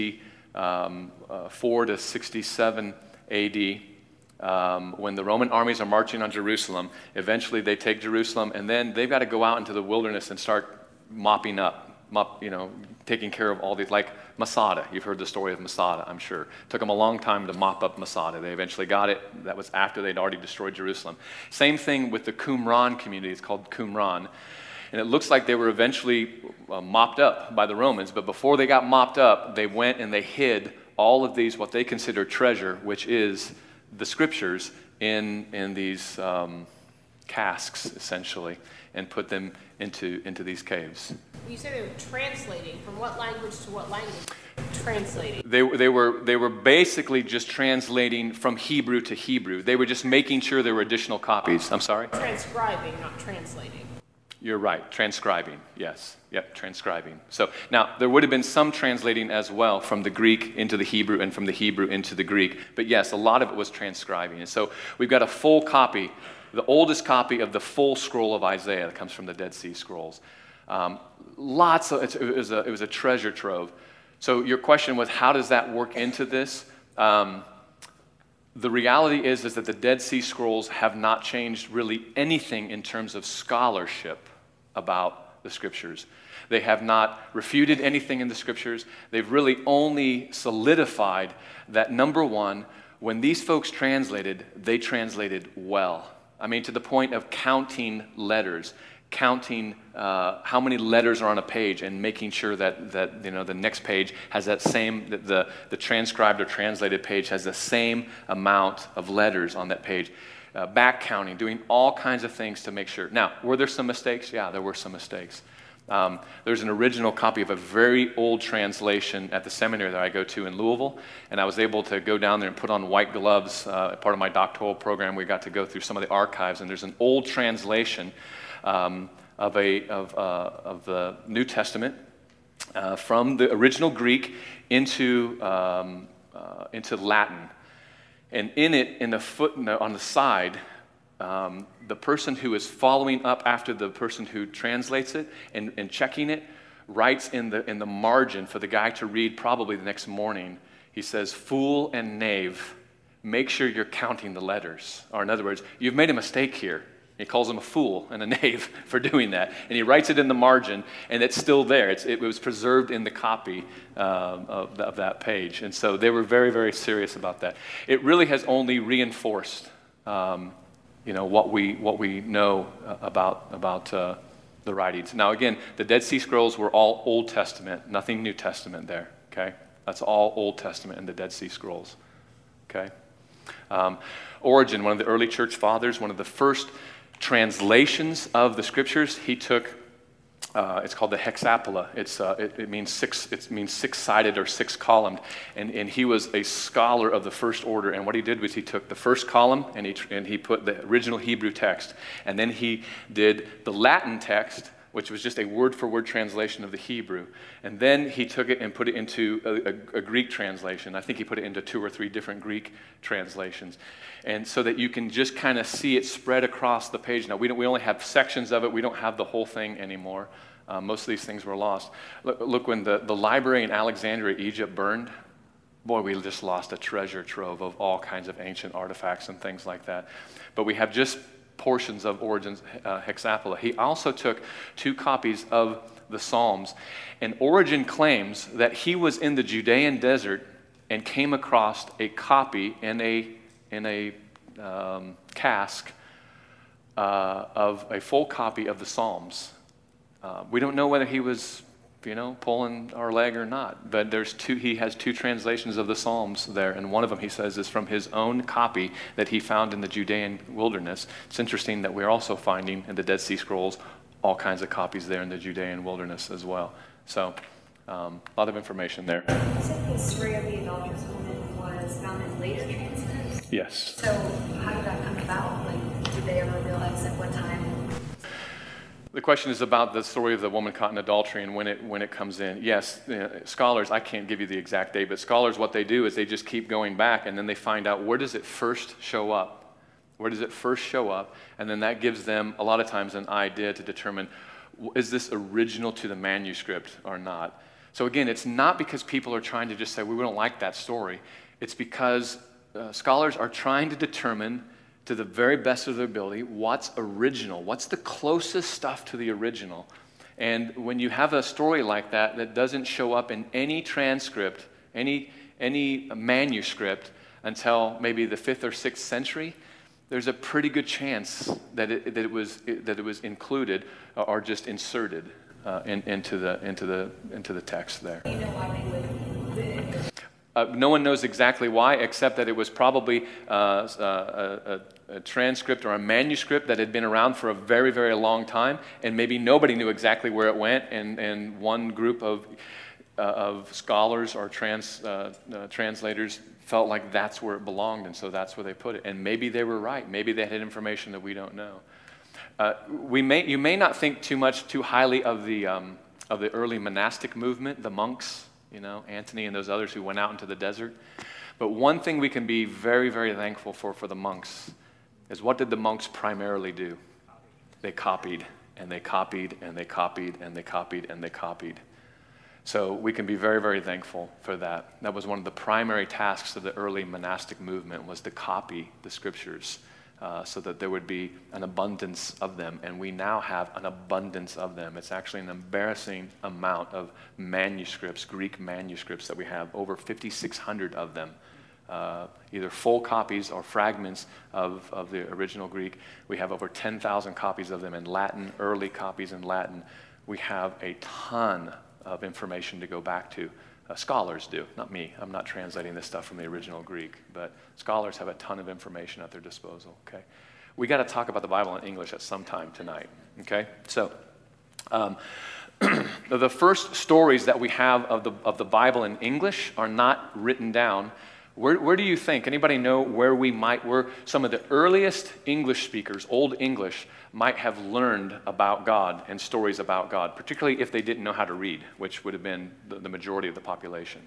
sixty-four to sixty-seven A D, um, when the Roman armies are marching on Jerusalem, eventually they take Jerusalem, and then they've got to go out into the wilderness and start mopping up. Up, you know, taking care of all these, like Masada. You've heard the story of Masada, I'm sure. It took them a long time to mop up Masada. They eventually got it. That was after they'd already destroyed Jerusalem. Same thing with the Qumran community. It's called Qumran. And it looks like they were eventually uh, mopped up by the Romans, but before they got mopped up, they went and they hid all of these, what they consider treasure, which is the scriptures, in, in these um, casks, essentially, and put them into, into these caves. You said they were translating. From what language to what language? Translating. They, they, were, they were basically just translating from Hebrew to Hebrew. They were just making sure there were additional copies. I'm sorry? Transcribing, not translating. You're right. Transcribing. Yes. Yep, transcribing. So now, there would have been some translating as well from the Greek into the Hebrew and from the Hebrew into the Greek. But yes, a lot of it was transcribing. And so we've got a full copy, the oldest copy of the full scroll of Isaiah that comes from the Dead Sea Scrolls. Um, lots of, it was, a, it was a treasure trove. So your question was, how does that work into this? Um, the reality is, is that the Dead Sea Scrolls have not changed really anything in terms of scholarship about the Scriptures. They have not refuted anything in the Scriptures. They've really only solidified that, number one, when these folks translated, they translated well. I mean, to the point of counting letters. Counting uh, how many letters are on a page and making sure that, that you know, the next page has that same, the, the, the transcribed or translated page has the same amount of letters on that page. Uh, back counting, doing all kinds of things to make sure. Now, were there some mistakes? Yeah, there were some mistakes. Um, there's an original copy of a very old translation at the seminary that I go to in Louisville, and I was able to go down there and put on white gloves. Uh, part of my doctoral program, we got to go through some of the archives, and there's an old translation Um, of a of uh, of the New Testament uh, from the original Greek into um, uh, into Latin, and in it, in the footnote on the side, um, the person who is following up after the person who translates it and, and checking it writes in the in the margin for the guy to read probably the next morning. He says, "Fool and knave, make sure you're counting the letters." Or in other words, you've made a mistake here. He calls him a fool and a knave for doing that. And he writes it in the margin, and it's still there. It's, it was preserved in the copy um, of, of that page. And so they were very, very serious about that. It really has only reinforced, um, you know, what we what we know about about uh, the writings. Now, again, the Dead Sea Scrolls were all Old Testament, nothing New Testament there. Okay, that's all Old Testament in the Dead Sea Scrolls. Okay, um, Origen, one of the early church fathers, one of the first translations of the scriptures, he took, uh, it's called the hexapla. It's, uh, it, it means six, it means six-sided or six-columned. And, and he was a scholar of the first order. And what he did was he took the first column and he, and he put the original Hebrew text. And then he did the Latin text, which was just a word-for-word translation of the Hebrew. And then he took it and put it into a, a, a Greek translation. I think he put it into two or three different Greek translations. And so that you can just kind of see it spread across the page. Now, we, don't, we only have sections of it. We don't have the whole thing anymore. Uh, most of these things were lost. Look, look when the, the library in Alexandria, Egypt burned, boy, we just lost a treasure trove of all kinds of ancient artifacts and things like that. But we have just portions of Origen's uh, hexapla. He also took two copies of the Psalms, and Origen claims that he was in the Judean desert and came across a copy in a in a um, cask uh, of a full copy of the Psalms. Uh, we don't know whether he was, you know, pulling our leg or not, but there's two. He has two translations of the Psalms there, and one of them, he says, is from his own copy that he found in the Judean wilderness. It's interesting that we're also finding in the Dead Sea Scrolls all kinds of copies there in the Judean wilderness as well. So Um, a lot of information there. You said the story of the adulterous woman was found in later transcripts? Yes. So how did that come about? Like, did they ever realize at what time? The question is about the story of the woman caught in adultery and when it when it comes in. Yes, uh, scholars, I can't give you the exact date, but scholars, what they do is they just keep going back and then they find out where does it first show up? Where does it first show up? And then that gives them a lot of times an idea to determine, is this original to the manuscript or not? So again, it's not because people are trying to just say, we don't like that story. It's because uh, scholars are trying to determine to the very best of their ability what's original, what's the closest stuff to the original. And when you have a story like that that doesn't show up in any transcript, any, any manuscript until maybe the fifth or sixth century, there's a pretty good chance that it, that it was that it was included or just inserted uh, in, into the into the into the text there. You know why they would include it? Uh, no one knows exactly why, except that it was probably uh, a, a, a transcript or a manuscript that had been around for a very, very long time, and maybe nobody knew exactly where it went, and, and one group of uh, of scholars or trans uh, uh, translators felt like that's where it belonged, and so that's where they put it. And maybe they were right. Maybe they had information that we don't know. Uh, we may, you may not think too much, too highly of the um, of the early monastic movement, the monks, you know, Antony and those others who went out into the desert. But one thing we can be very, very thankful for for the monks is, what did the monks primarily do? They copied, and they copied, and they copied, and they copied, and they copied. So we can be very, very thankful for that. That was one of the primary tasks of the early monastic movement, was to copy the scriptures uh, so that there would be an abundance of them. And we now have an abundance of them. It's actually an embarrassing amount of manuscripts, Greek manuscripts that we have, over fifty-six hundred of them. Uh, either full copies or fragments of, of the original Greek. We have over ten thousand copies of them in Latin, early copies in Latin. We have a ton of information to go back to. Uh, scholars do, not me. I'm not translating this stuff from the original Greek, but scholars have a ton of information at their disposal, okay? We got to talk about the Bible in English at some time tonight, okay? So, um, the first stories that we have of the, of the Bible in English are not written down. Where, where do you think, anybody know where we might, where some of the earliest English speakers, Old English, might have learned about God and stories about God, particularly if they didn't know how to read, which would have been the, the majority of the population?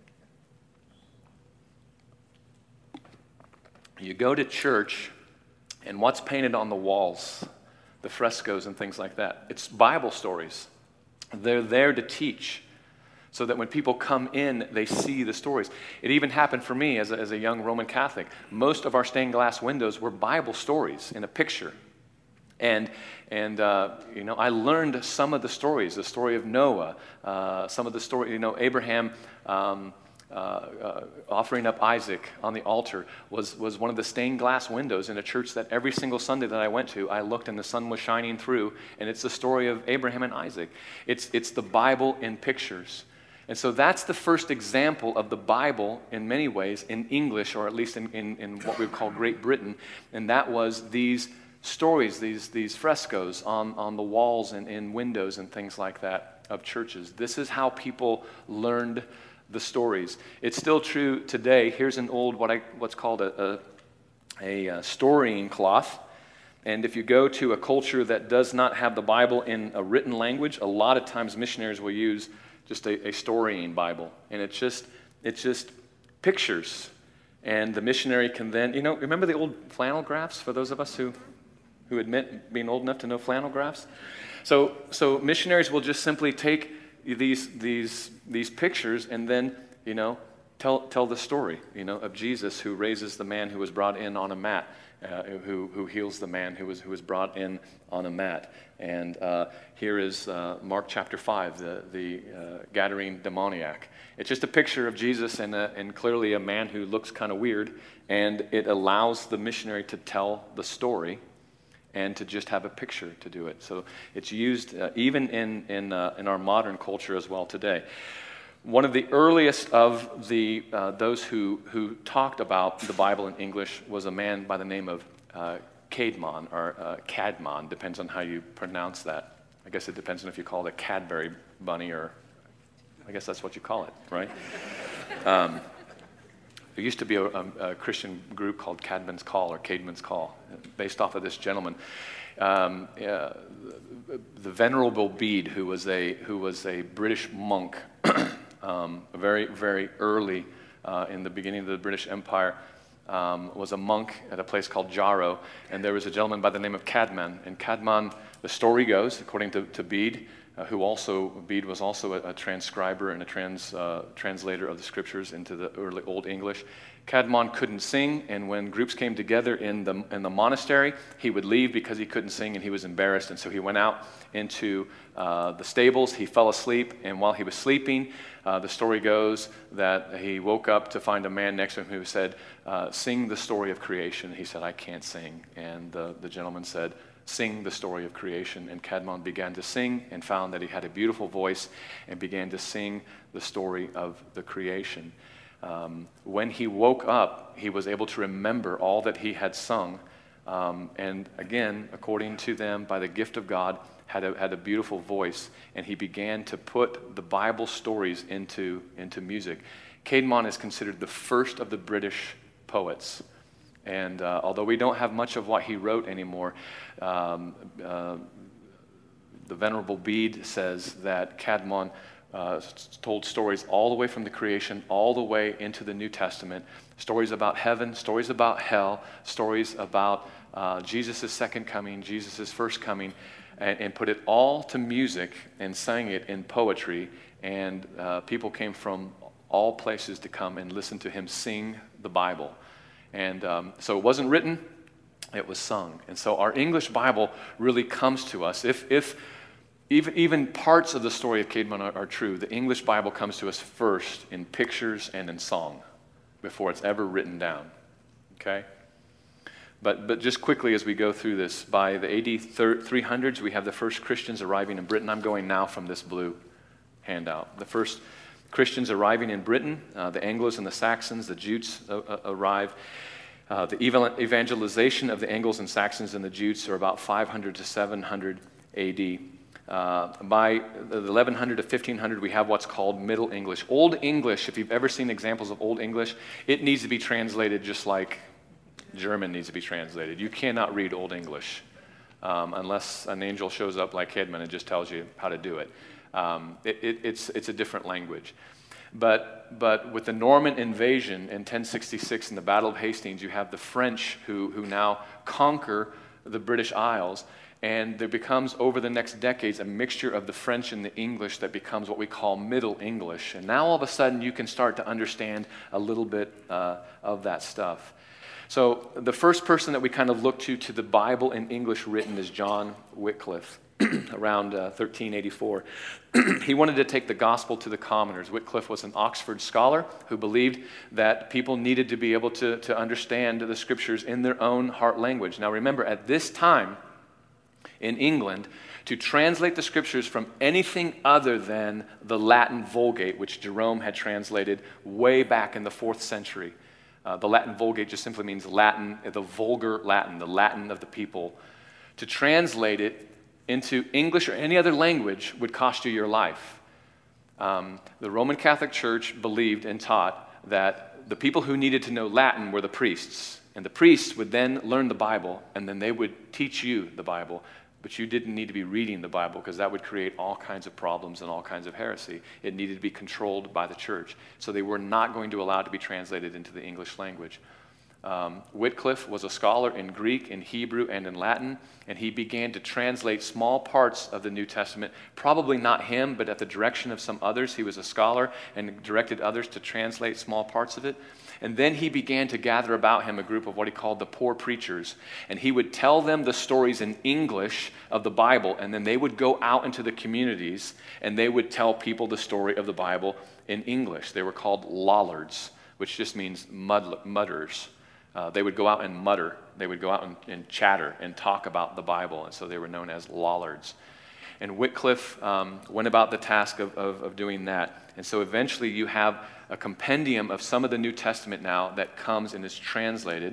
You go to church, and what's painted on the walls, the frescoes and things like that? It's Bible stories. They're there to teach, so that when people come in, they see the stories. It even happened for me as a, as a young Roman Catholic. Most of our stained glass windows were Bible stories in a picture. And, and uh, you know, I learned some of the stories, the story of Noah, uh, some of the story, you know, Abraham um, uh, uh, offering up Isaac on the altar was, was one of the stained glass windows in a church that every single Sunday that I went to, I looked and the sun was shining through, and it's the story of Abraham and Isaac. It's, it's the Bible in pictures. And so that's the first example of the Bible in many ways in English, or at least in, in, in what we would call Great Britain, and that was these stories, these, these frescoes on, on the walls and in windows and things like that of churches. This is how people learned the stories. It's still true today. Here's an old, what I what's called a, a, a storying cloth. And if you go to a culture that does not have the Bible in a written language, a lot of times missionaries will use just a, a storying Bible. And it's just it's just pictures. And the missionary can then, you know, remember the old flannel graphs for those of us who who admit being old enough to know flannel graphs? So so missionaries will just simply take these these these pictures and then, you know, tell tell the story, you know, of Jesus who raises the man who was brought in on a mat, uh, who who heals the man who was who was brought in on a mat. And uh, here is uh, Mark chapter five, the the uh, Gadarene demoniac. It's just a picture of Jesus and a, and clearly a man who looks kind of weird, and it allows the missionary to tell the story and to just have a picture to do it. So it's used uh, even in in, uh, in our modern culture as well today. One of the earliest of the uh, those who who talked about the Bible in English was a man by the name of uh, Caedmon, or uh, Cadmon, depends on how you pronounce that. I guess it depends on if you call it a Cadbury bunny or I guess that's what you call it, right? Um, there used to be a, a, a Christian group called Cadman's Call, or Caedmon's Call, based off of this gentleman. Um, uh, the Venerable Bede, who was a who was a British monk, um, very very early uh, in the beginning of the British Empire, um, was a monk at a place called Jarrow, and there was a gentleman by the name of Caedmon. And Caedmon, the story goes, according to, to Bede, uh, who also Bede was also a, a transcriber and a trans uh, translator of the scriptures into the early Old English. Caedmon couldn't sing, and when groups came together in the in the monastery, he would leave because he couldn't sing and he was embarrassed. And so he went out into uh, the stables. He fell asleep, and while he was sleeping, uh, the story goes that he woke up to find a man next to him who said, uh, "Sing the story of creation." He said, "I can't sing." And the, the gentleman said, "Sing the story of creation." And Caedmon began to sing and found that he had a beautiful voice and began to sing the story of the creation. Um, when he woke up, he was able to remember all that he had sung, um, and again, according to them, by the gift of God, had a, had a beautiful voice, and he began to put the Bible stories into, into music. Caedmon is considered the first of the British poets, and uh, although we don't have much of what he wrote anymore, um, uh, the Venerable Bede says that Caedmon Uh, told stories all the way from the creation, all the way into the New Testament, stories about heaven, stories about hell, stories about uh, Jesus' second coming, Jesus' first coming, and, and put it all to music and sang it in poetry, and uh, people came from all places to come and listen to him sing the Bible. And um, so it wasn't written, it was sung. And so our English Bible really comes to us. If, if Even, even parts of the story of Caedmon are, are true, the English Bible comes to us first in pictures and in song before it's ever written down, okay? But, but just quickly as we go through this, by the A D three hundreds, we have the first Christians arriving in Britain. I'm going now from this blue handout. The first Christians arriving in Britain, uh, the Anglos and the Saxons, the Jutes uh, uh, arrive. Uh, the evangelization of the Angles and Saxons and the Jutes are about five hundred to seven hundred A D Uh, by the eleven hundred to fifteen hundred, we have what's called Middle English. Old English, if you've ever seen examples of Old English, it needs to be translated just like German needs to be translated. You cannot read Old English um, unless an angel shows up like Caedmon and just tells you how to do it. Um, it, it it's, it's a different language. But, but with the Norman invasion in ten sixty-six in the Battle of Hastings, you have the French who, who now conquer the British Isles. And there becomes, over the next decades, a mixture of the French and the English that becomes what we call Middle English. And now all of a sudden you can start to understand a little bit uh, of that stuff. So the first person that we kind of look to to the Bible in English written is John Wycliffe, around uh, thirteen eighty-four. He wanted to take the gospel to the commoners. Wycliffe was an Oxford scholar who believed that people needed to be able to, to understand the scriptures in their own heart language. Now remember, at this time, in England, to translate the scriptures from anything other than the Latin Vulgate, which Jerome had translated way back in the fourth century. Uh, the Latin Vulgate just simply means Latin, the vulgar Latin, the Latin of the people. To translate it into English or any other language would cost you your life. Um, the Roman Catholic Church believed and taught that the people who needed to know Latin were the priests. And the priests would then learn the Bible, and then they would teach you the Bible. But you didn't need to be reading the Bible because that would create all kinds of problems and all kinds of heresy. It needed to be controlled by the church. So they were not going to allow it to be translated into the English language. Um, Wycliffe was a scholar in Greek, in Hebrew, and in Latin, and he began to translate small parts of the New Testament, probably not him, but at the direction of some others. He was a scholar and directed others to translate small parts of it. And then he began to gather about him a group of what he called the poor preachers. And he would tell them the stories in English of the Bible, and then they would go out into the communities, and they would tell people the story of the Bible in English. They were called lollards, which just means mud, mutters. Uh, they would go out and mutter. They would go out and, and chatter and talk about the Bible, and so they were known as lollards. And Wycliffe um, went about the task of, of, of doing that. And so eventually you have a compendium of some of the New Testament now that comes and is translated.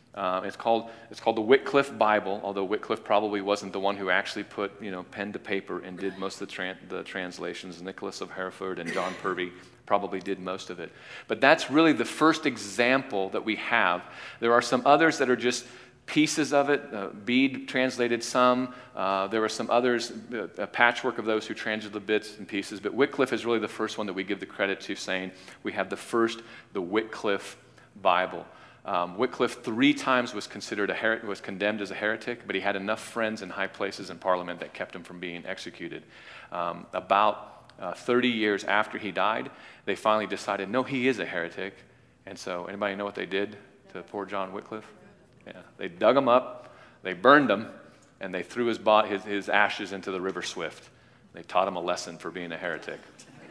Uh, it's called it's called the Wycliffe Bible, although Wycliffe probably wasn't the one who actually put, you know, pen to paper and did most of the, tran- the translations. Nicholas of Hereford and John Purvey probably did most of it. But that's really the first example that we have. There are some others that are just pieces of it. Uh, Bede translated some. Uh, there were some others, a patchwork of those who translated the bits and pieces. But Wycliffe is really the first one that we give the credit to, saying we have the first, the Wycliffe Bible. Um, Wycliffe three times was considered a her- was condemned as a heretic, but he had enough friends in high places in Parliament that kept him from being executed. Um, about uh, thirty years after he died, they finally decided, no, he is a heretic. And so, anybody know what they did to poor John Wycliffe? Yeah, they dug him up, they burned him, and they threw his, bo- his, his ashes into the River Swift. They taught him a lesson for being a heretic.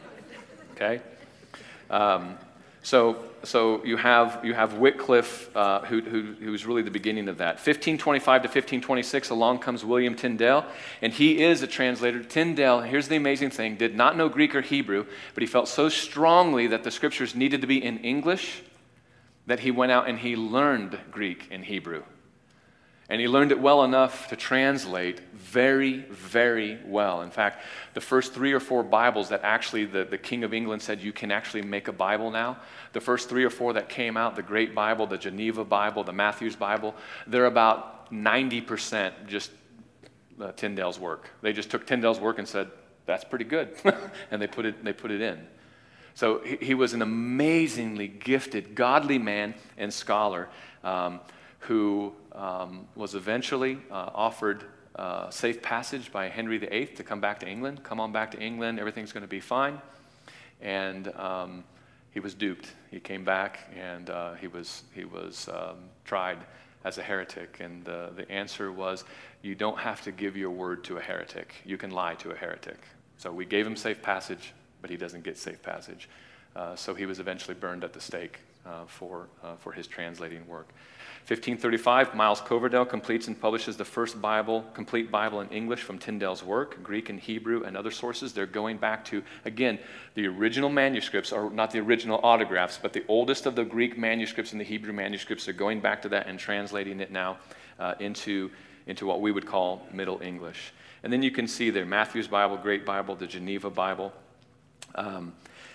Okay? Um, So, so you have you have Wycliffe, uh, who, who who's really the beginning of that. fifteen twenty-five to fifteen twenty-six, along comes William Tyndale, and he is a translator. Tyndale, here's the amazing thing, did not know Greek or Hebrew, but he felt so strongly that the scriptures needed to be in English that he went out and he learned Greek and Hebrew. And he learned it well enough to translate very, very well. In fact, the first three or four Bibles that actually the, the King of England said you can actually make a Bible now, the first three or four that came out, the Great Bible, the Geneva Bible, the Matthew's Bible, they're about ninety percent just uh, Tyndale's work. They just took Tyndale's work and said, that's pretty good. And they put it, they put it in. So he, he was an amazingly gifted, godly man and scholar um, who um, was eventually uh, offered uh, safe passage by Henry the Eighth to come back to England. Come on back to England, everything's going to be fine. And um, he was duped. He came back and uh, he was he was um, tried as a heretic. And uh, the answer was, you don't have to give your word to a heretic. You can lie to a heretic. So we gave him safe passage, but he doesn't get safe passage. Uh, so he was eventually burned at the stake uh, for uh, for his translating work. fifteen thirty-five, Miles Coverdale completes and publishes the first Bible, complete Bible in English from Tyndale's work, Greek and Hebrew and other sources. They're going back to, again, the original manuscripts, or not the original autographs, but the oldest of the Greek manuscripts and the Hebrew manuscripts. They're going back to that and translating it now uh, into, into what we would call Middle English. And then you can see there, Matthew's Bible, Great Bible, the Geneva Bible. Um,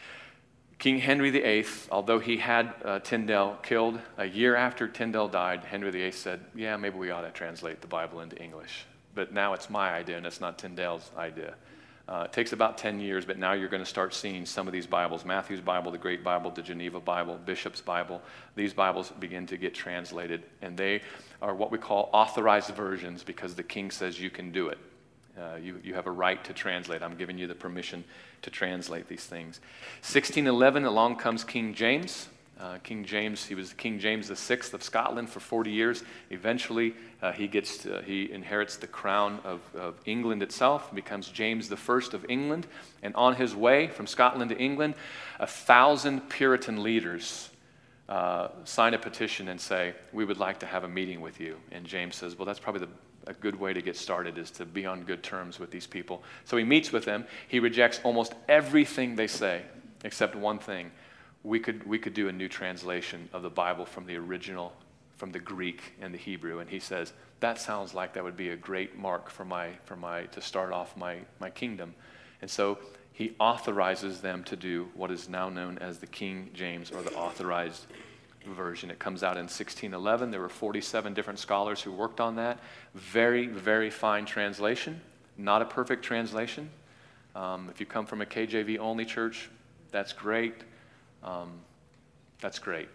King Henry the Eighth, although he had uh, Tyndale killed, a year after Tyndale died, Henry the Eighth said, yeah, maybe we ought to translate the Bible into English. But now it's my idea and it's not Tyndale's idea. Uh, it takes about ten years, but now you're going to start seeing some of these Bibles, Matthew's Bible, the Great Bible, the Geneva Bible, Bishop's Bible. These Bibles begin to get translated, and they are what we call authorized versions because the king says you can do it. Uh, you, you have a right to translate. I'm giving you the permission to translate these things. sixteen eleven, along comes King James. Uh, King James, he was King James the Sixth of Scotland for forty years. Eventually, uh, he gets to, he inherits the crown of, of England itself, becomes James the First of England. And on his way from Scotland to England, a thousand Puritan leaders uh, sign a petition and say, we would like to have a meeting with you. And James says, well, that's probably the a good way to get started is to be on good terms with these people. So he meets with them. He rejects almost everything they say, except one thing. We could we could do a new translation of the Bible from the original, from the Greek and the Hebrew. And he says, that sounds like that would be a great mark for my for my to start off my, my kingdom. And so he authorizes them to do what is now known as the King James, or the authorized version. It comes out in sixteen eleven. There were forty-seven different scholars who worked on that. Very, very fine translation. Not a perfect translation. Um, if you come from a K J V only church, that's great. Um, that's great.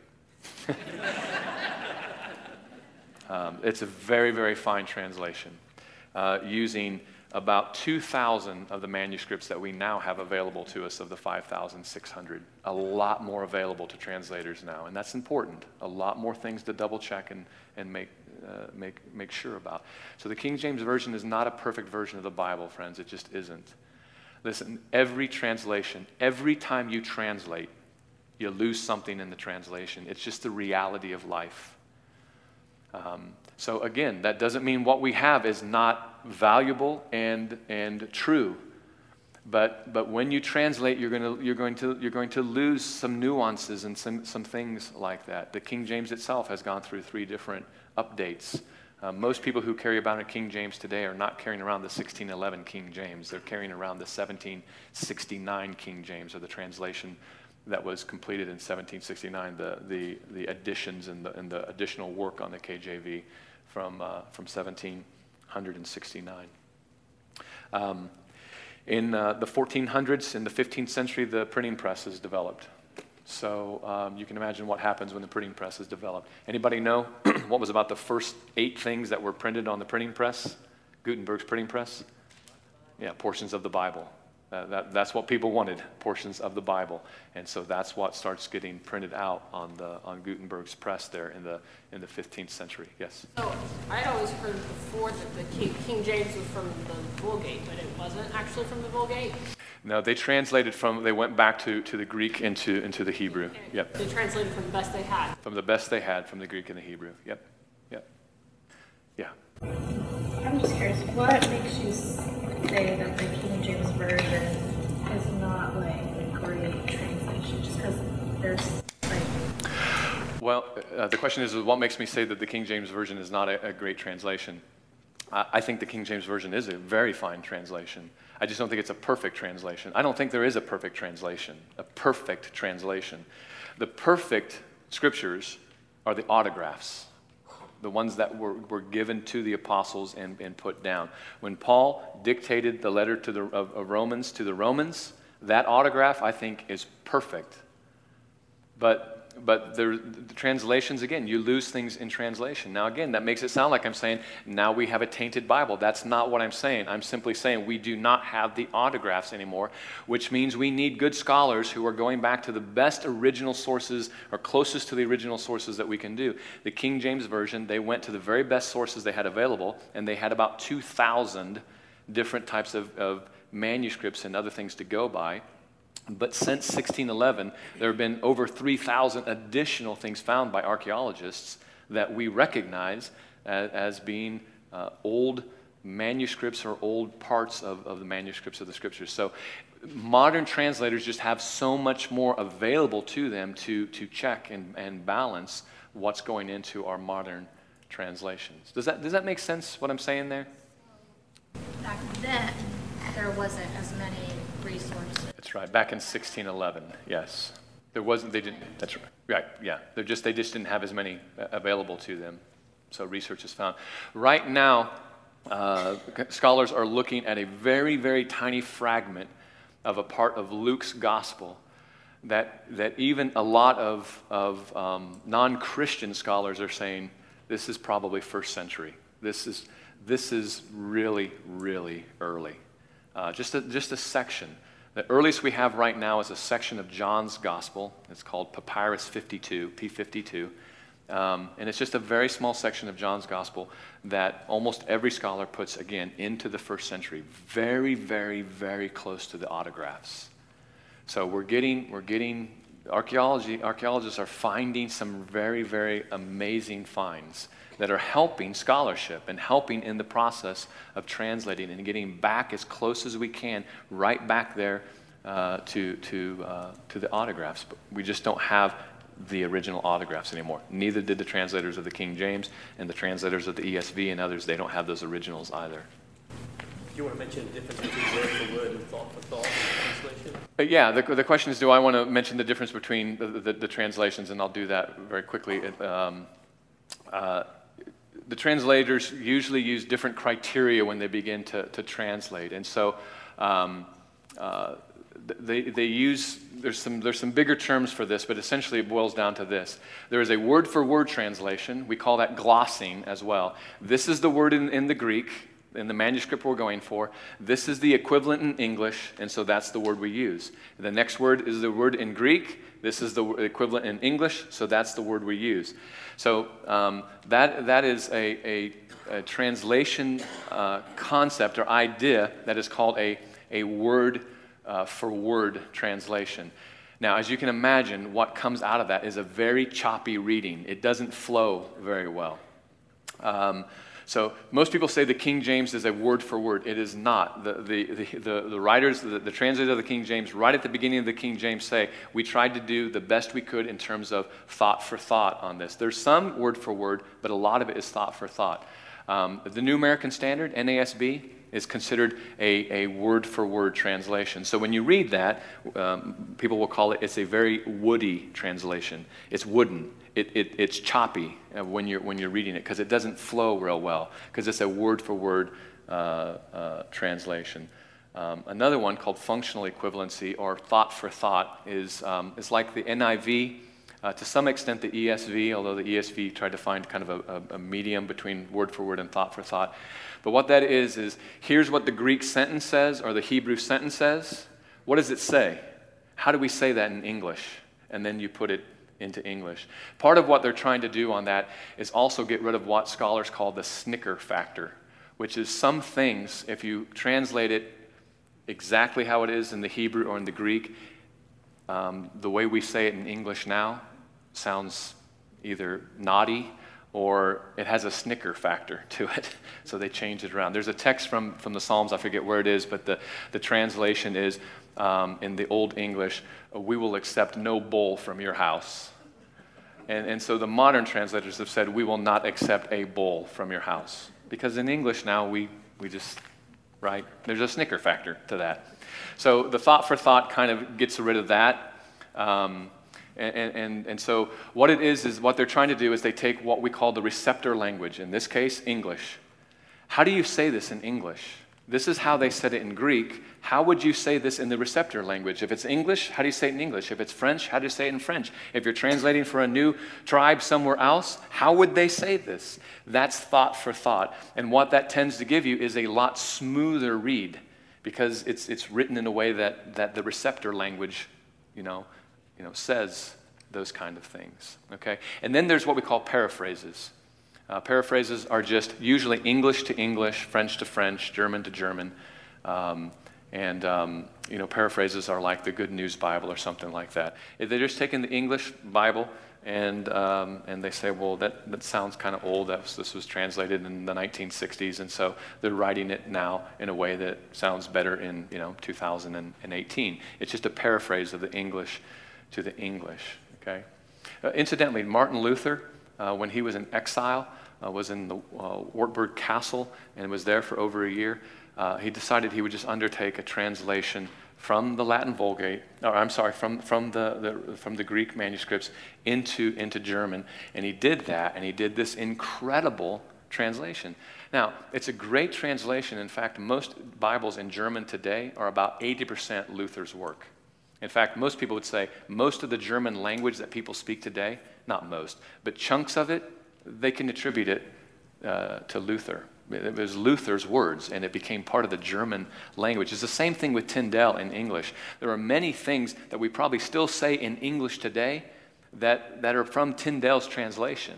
um, it's a very, very fine translation uh, using about two thousand of the manuscripts that we now have available to us of the five thousand six hundred. A lot more available to translators now, and that's important. A lot more things to double check and, and make, uh, make, make sure about. So the King James Version is not a perfect version of the Bible, friends. It just isn't. Listen, every translation, every time you translate, you lose something in the translation. It's just the reality of life. Um, so again, that doesn't mean what we have is not valuable and and true, But but when you translate, you're going to you're going to you're going to lose some nuances and some some things like that. The King James itself has gone through three different updates. Uh, most people who carry about a King James today are not carrying around the sixteen eleven King James. They're carrying around the seventeen sixty-nine King James, or the translation that was completed in seventeen sixty-nine. The the the additions and the and the additional work on the K J V from uh, from seventeen sixty-nine. Um, In uh, the fourteen hundreds, in the fifteenth century, the printing press is developed. So um, you can imagine what happens when the printing press is developed. Anybody know what was about the first eight things that were printed on the printing press? Gutenberg's printing press? Yeah, portions of the Bible. Uh, that, that's what people wanted, portions of the Bible. And so that's what starts getting printed out on the on Gutenberg's press there in the in the fifteenth century. Yes? So I'd always heard before that the King, King James was from the Vulgate, but it wasn't actually from the Vulgate. No, they translated from, they went back to, to the Greek into, into the Hebrew. Yep. They translated from the best they had. From the best they had from the Greek and the Hebrew. Yep. Yep. Yeah. I'm just curious, what makes you say that the King James Version is not like a great translation? Just because there's like... Well, uh, the question is, what makes me say that the King James Version is not a, a great translation? I, I think the King James Version is a very fine translation. I just don't think it's a perfect translation. I don't think there is a perfect translation, a perfect translation. The perfect scriptures are the autographs, the ones that were, were given to the apostles and, and put down. When Paul dictated the letter to the, of, of Romans to the Romans, that autograph, I think, is perfect. But but there, the translations, again, you lose things in translation. Now, again, that makes it sound like I'm saying, now we have a tainted Bible. That's not what I'm saying. I'm simply saying we do not have the autographs anymore, which means we need good scholars who are going back to the best original sources or closest to the original sources that we can do. The King James Version, they went to the very best sources they had available, and they had about two thousand different types of, of manuscripts and other things to go by. But since sixteen eleven, there have been over three thousand additional things found by archaeologists that we recognize as, as being uh, old manuscripts or old parts of, of the manuscripts of the scriptures. So modern translators just have so much more available to them to, to check and, and balance what's going into our modern translations. Does that, does that make sense, what I'm saying there? Back then, there wasn't as many resources. That's right. Back in sixteen eleven, yes, there wasn't. They didn't. That's right. Right. Yeah. They're just. They just didn't have as many available to them. So research is found. Right now, uh, scholars are looking at a very, very tiny fragment of a part of Luke's gospel that that even a lot of of um, non-Christian scholars are saying this is probably first century. This is this is really, really early. Uh, just a, just a section. The earliest we have right now is a section of John's Gospel. It's called Papyrus fifty-two, P fifty-two. Um, and it's just a very small section of John's Gospel that almost every scholar puts, again, into the first century. Very, very, very close to the autographs. So we're getting, we're getting, archaeology, archaeologists are finding some very, very amazing finds that are helping scholarship and helping in the process of translating and getting back as close as we can, right back there uh, to to uh, to the autographs. But we just don't have the original autographs anymore. Neither did the translators of the King James, and the translators of the E S V and others. They don't have those originals either. Do you want to mention the difference between word for word and thought for thought in translation? Uh, yeah, the, the question is, do I want to mention the difference between the, the, the translations? And I'll do that very quickly. Um, uh, The translators usually use different criteria when they begin to, to translate. And so um, uh, they, they use, there's some, there's some bigger terms for this, but essentially it boils down to this. There is a word-for-word translation. We call that glossing as well. This is the word in, in the Greek, in the manuscript we're going for. This is the equivalent in English, and so that's the word we use. The next word is the word in Greek. This is the equivalent in English, so that's the word we use. So um, that that is a, a, a translation uh, concept or idea that is called a, a word uh, for word translation. Now, as you can imagine, what comes out of that is a very choppy reading. It doesn't flow very well. Um, So most people say the King James is a word for word. It is not. The, the, the, the, the writers, the, the translators of the King James, right at the beginning of the King James say, we tried to do the best we could in terms of thought for thought on this. There's some word for word, but a lot of it is thought for thought. Um, the New American Standard, N A S B, is considered a, a word-for-word translation. So when you read that, um, people will call it, it's a very woody translation. It's wooden. It, it, it's choppy uh, when you're, when you're reading it because it doesn't flow real well because it's a word-for-word uh, uh, translation. Um, another one called functional equivalency or thought for thought is, um, is like the N I V, uh, to some extent the E S V, although the E S V tried to find kind of a, a, a medium between word for word and thought for thought. But what that is, is here's what the Greek sentence says or the Hebrew sentence says. What does it say? How do we say that in English? And then you put it into English. Part of what they're trying to do on that is also get rid of what scholars call the snicker factor, which is some things, if you translate it exactly how it is in the Hebrew or in the Greek, um, the way we say it in English now sounds either naughty or it has a snicker factor to it. So they change it around. There's a text from, from the Psalms, I forget where it is, but the, the translation is, um, in the Old English, we will accept no bull from your house. And, and so the modern translators have said, we will not accept a bull from your house. Because in English now, we, we just, right? There's a snicker factor to that. So the thought for thought kind of gets rid of that. Um, And, and, and so what it is, is what they're trying to do is they take what we call the receptor language, in this case, English. How do you say this in English? This is how they said it in Greek. How would you say this in the receptor language? If it's English, how do you say it in English? If it's French, how do you say it in French? If you're translating for a new tribe somewhere else, how would they say this? That's thought for thought. And what that tends to give you is a lot smoother read because it's, it's written in a way that, that the receptor language, you know, you know, says those kind of things, okay? And then there's what we call paraphrases. Uh, paraphrases are just usually English to English, French to French, German to German. Um, and, um, you know, paraphrases are like the Good News Bible or something like that. If they're just taking the English Bible and um, and they say, well, that, that sounds kind of old. That was, this was translated in the nineteen sixties, and so they're writing it now in a way that sounds better in, you know, two thousand eighteen. It's just a paraphrase of the English to the English, okay? Uh, incidentally, Martin Luther, uh, when he was in exile, uh, was in the uh, Wartburg Castle and was there for over a year, uh, he decided he would just undertake a translation from the Latin Vulgate, or I'm sorry, from, from, the, the, from the Greek manuscripts into, into German, and he did that, and he did this incredible translation. Now, it's a great translation. In fact, most Bibles in German today are about eighty percent Luther's work. In fact, most people would say most of the German language that people speak today, not most, but chunks of it, they can attribute it uh, to Luther. It was Luther's words, and it became part of the German language. It's the same thing with Tyndale in English. There are many things that we probably still say in English today that, that are from Tyndale's translation.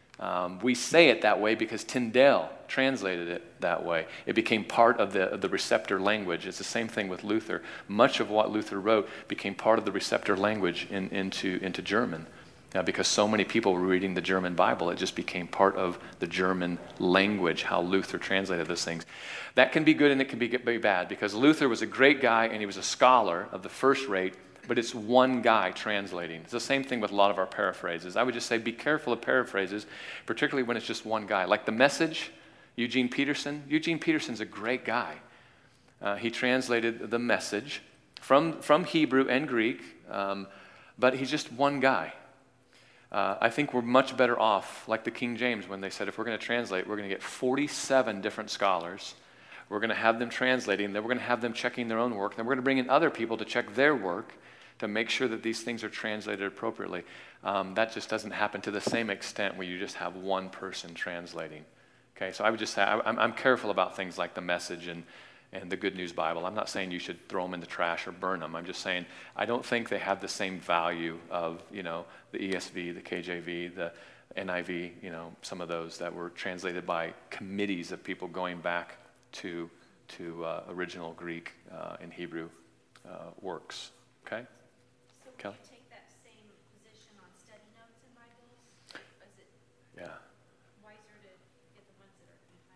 Um, we say it that way because Tyndale translated it that way. It became part of the, of the receptor language. It's the same thing with Luther. Much of what Luther wrote became part of the receptor language in, into, into German. Uh, because so many people were reading the German Bible, it just became part of the German language, how Luther translated those things. That can be good and it can be, be bad, because Luther was a great guy and he was a scholar of the first rate, but it's one guy translating. It's the same thing with a lot of our paraphrases. I would just say be careful of paraphrases, particularly when it's just one guy. Like The Message, Eugene Peterson. Eugene Peterson's a great guy. Uh, he translated The Message from, from Hebrew and Greek, um, but he's just one guy. Uh, I think we're much better off, like the King James, when they said if we're going to translate, we're going to get forty-seven different scholars. We're going to have them translating, then we're going to have them checking their own work, then we're going to bring in other people to check their work to make sure that these things are translated appropriately. Um, that just doesn't happen to the same extent where you just have one person translating. Okay, so I would just say I, I'm, I'm careful about things like The Message and and the Good News Bible. I'm not saying you should throw them in the trash or burn them. I'm just saying I don't think they have the same value of, you know, the E S V, the K J V, the N I V, you know, some of those that were translated by committees of people going back to to uh, original Greek uh, and Hebrew uh, works. Okay? So Kelly? would you take that same position on study notes in Bibles? Or is it Yeah. wiser to get the ones that are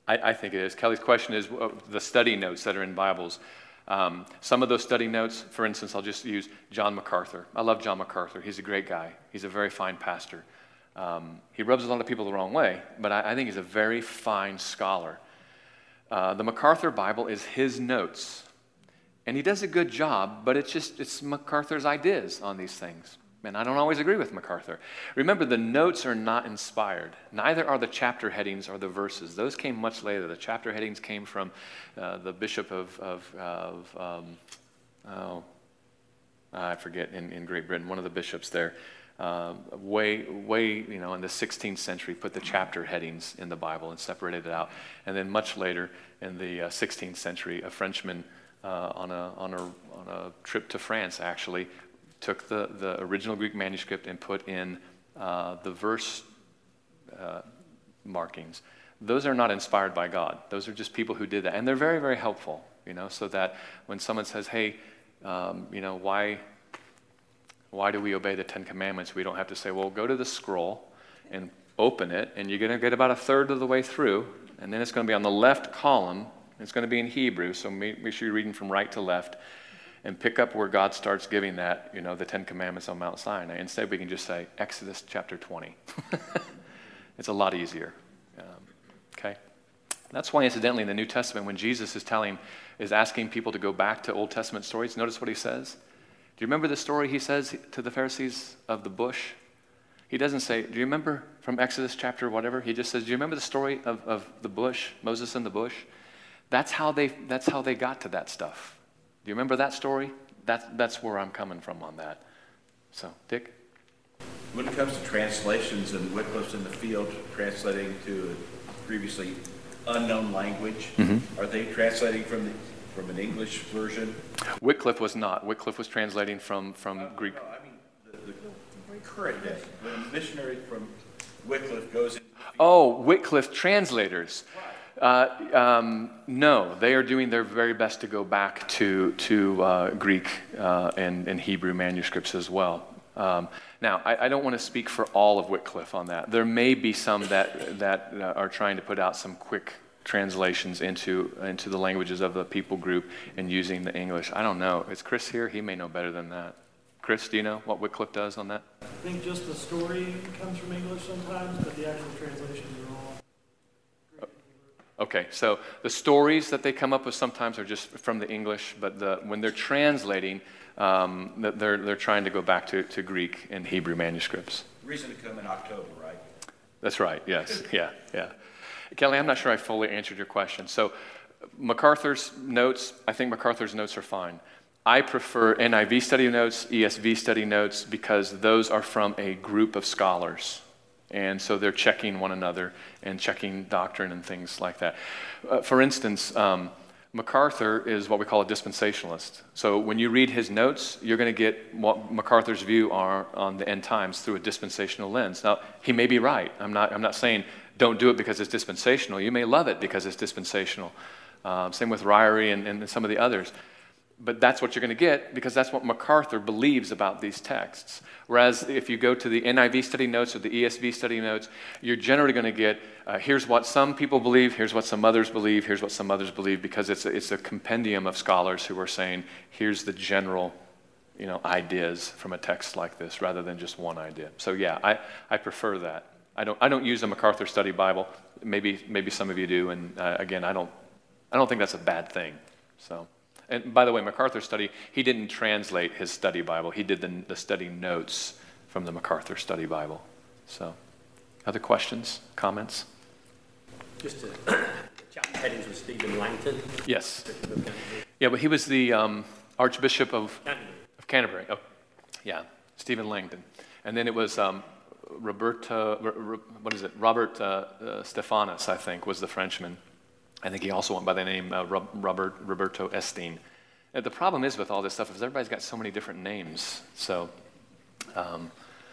I, I think it is. Kelly's question is uh, the study notes that are in Bibles. Um, some of those study notes, for instance, I'll just use John MacArthur. I love John MacArthur. He's a great guy. He's a very fine pastor. Um, he rubs a lot of people the wrong way, but I, I think he's a very fine scholar. Uh, the MacArthur Bible is his notes, and he does a good job, but it's just it's MacArthur's ideas on these things. And I don't always agree with MacArthur. Remember, the notes are not inspired. Neither are the chapter headings or the verses. Those came much later. The chapter headings came from uh, the bishop of, of, of um, oh, I forget, in, in Great Britain, one of the bishops there, uh, way, way, you know, in the sixteenth century, put the chapter headings in the Bible and separated it out. And then much later, in the uh, sixteenth century, a Frenchman uh, on a on a on a trip to France actually took the, the original Greek manuscript and put in uh, the verse uh, markings. Those are not inspired by God. Those are just people who did that. And they're very, very helpful, you know, so that when someone says, hey, um, you know, why, why do we obey the Ten Commandments? We don't have to say, well, go to the scroll and open it, and you're going to get about a third of the way through, and then it's going to be on the left column. It's going to be in Hebrew, so make, make sure you're reading from right to left. And pick up where God starts giving that, you know, the Ten Commandments on Mount Sinai. Instead, we can just say Exodus chapter twenty. It's a lot easier. Um, okay? That's why, incidentally, in the New Testament, when Jesus is telling, is asking people to go back to Old Testament stories, notice what he says. Do you remember the story he says to the Pharisees of the bush? He doesn't say, do you remember from Exodus chapter whatever? He just says, do you remember the story of, of the bush, Moses and the bush? That's how they, that's how they got to that stuff. Do you remember that story? That's, that's where I'm coming from on that. So, Dick? When it comes to translations and Wycliffe's in the field translating to a previously unknown language, mm-hmm. are they translating from the, from an English version? Wycliffe was not. Wycliffe was translating from, from uh, Greek. No, I mean, the, the current day. When a missionary from Wycliffe goes into the field. Oh, Wycliffe translators. Right. Uh, um, no, they are doing their very best to go back to to uh, Greek uh, and, and Hebrew manuscripts as well. Um, now, I, I don't want to speak for all of Wycliffe on that. There may be some that that uh, are trying to put out some quick translations into into the languages of the people group and using the English. I don't know. Is Chris here? He may know better than that. Chris, do you know what Wycliffe does on that? I think just the story comes from English sometimes, but the actual translations are all. Okay, so the stories that they come up with sometimes are just from the English, but the, when they're translating, um, they're they're trying to go back to, to Greek and Hebrew manuscripts. Reason to come in October, right? That's right, yes, yeah, yeah. Kelly, I'm not sure I fully answered your question. So MacArthur's notes, I think MacArthur's notes are fine. I prefer N I V study notes, E S V study notes, because those are from a group of scholars. And so they're checking one another and checking doctrine and things like that. Uh, for instance, um, MacArthur is what we call a dispensationalist. So when you read his notes, you're going to get what MacArthur's view are on the end times through a dispensational lens. Now, he may be right. I'm not, I'm not saying don't do it because it's dispensational. You may love it because it's dispensational. Uh, same with Ryrie and, and some of the others. But that's what you're going to get because that's what MacArthur believes about these texts. Whereas if you go to the N I V study notes or the E S V study notes, you're generally going to get, uh, here's what some people believe, here's what some others believe, here's what some others believe, because it's a, it's a compendium of scholars who are saying, here's the general, you know, ideas from a text like this, rather than just one idea. So yeah, I, I prefer that. I don't I don't use a MacArthur study Bible. Maybe maybe some of you do, and uh, again, I don't I don't think that's a bad thing. So. And by the way, MacArthur study, he didn't translate his study Bible. He did the, the study notes from the MacArthur study Bible. So, other questions, comments? Just to, the chapter headings with Stephen Langton. Yes. Yeah, but he was the um, Archbishop of Canterbury. Of Canterbury. Oh, yeah, Stephen Langton. And then it was um, Roberto, what is it? Robert uh, uh, Stephanus, I think, was the Frenchman. I think he also went by the name uh, Robert Roberto Estienne. Uh, the problem is with all this stuff is everybody's got so many different names. So, um,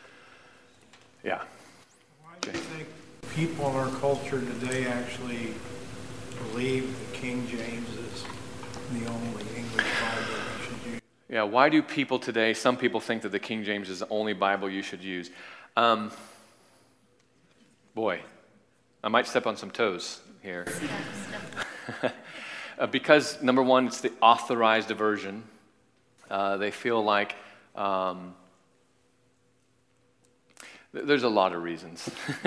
yeah. Why do you think people in our culture today actually believe that King James is the only English Bible we should use? Yeah, why do people today, some people think that the King James is the only Bible you should use? Um, boy, I might step on some toes here. uh, because, number one, it's the authorized version. Uh, they feel like um, th- there's a lot of reasons.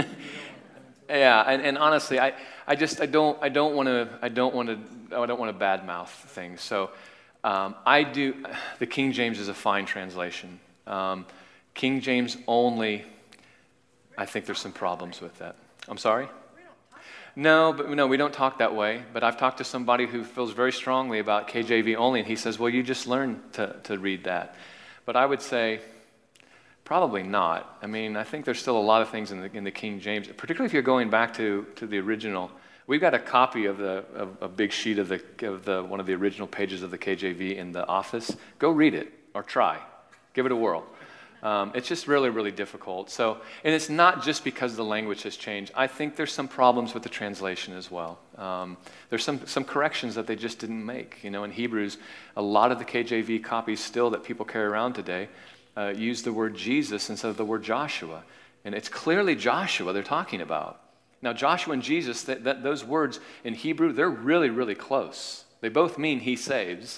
Yeah, and, and honestly, I, I just I don't I don't want to I don't want to I don't want to badmouth things. So um, I do. The King James is a fine translation. Um, King James only. I think there's some problems with that. I'm sorry? No, but no, we don't talk that way. But I've talked to somebody who feels very strongly about K J V only, and he says, well, you just learn to, to read that. But I would say, probably not. I mean, I think there's still a lot of things in the, in the King James, particularly if you're going back to, to the original. We've got a copy of the of a big sheet of the of the one of the original pages of the K J V in the office. Go read it, or try. Give it a whirl. Um, it's just really, really difficult. So, and it's not just because the language has changed. I think there's some problems with the translation as well. Um, there's some some corrections that they just didn't make. You know, in Hebrews, a lot of the K J V copies still that people carry around today uh, use the word Jesus instead of the word Joshua, and it's clearly Joshua they're talking about. Now, Joshua and Jesus, that, that those words in Hebrew, they're really, really close. They both mean He saves.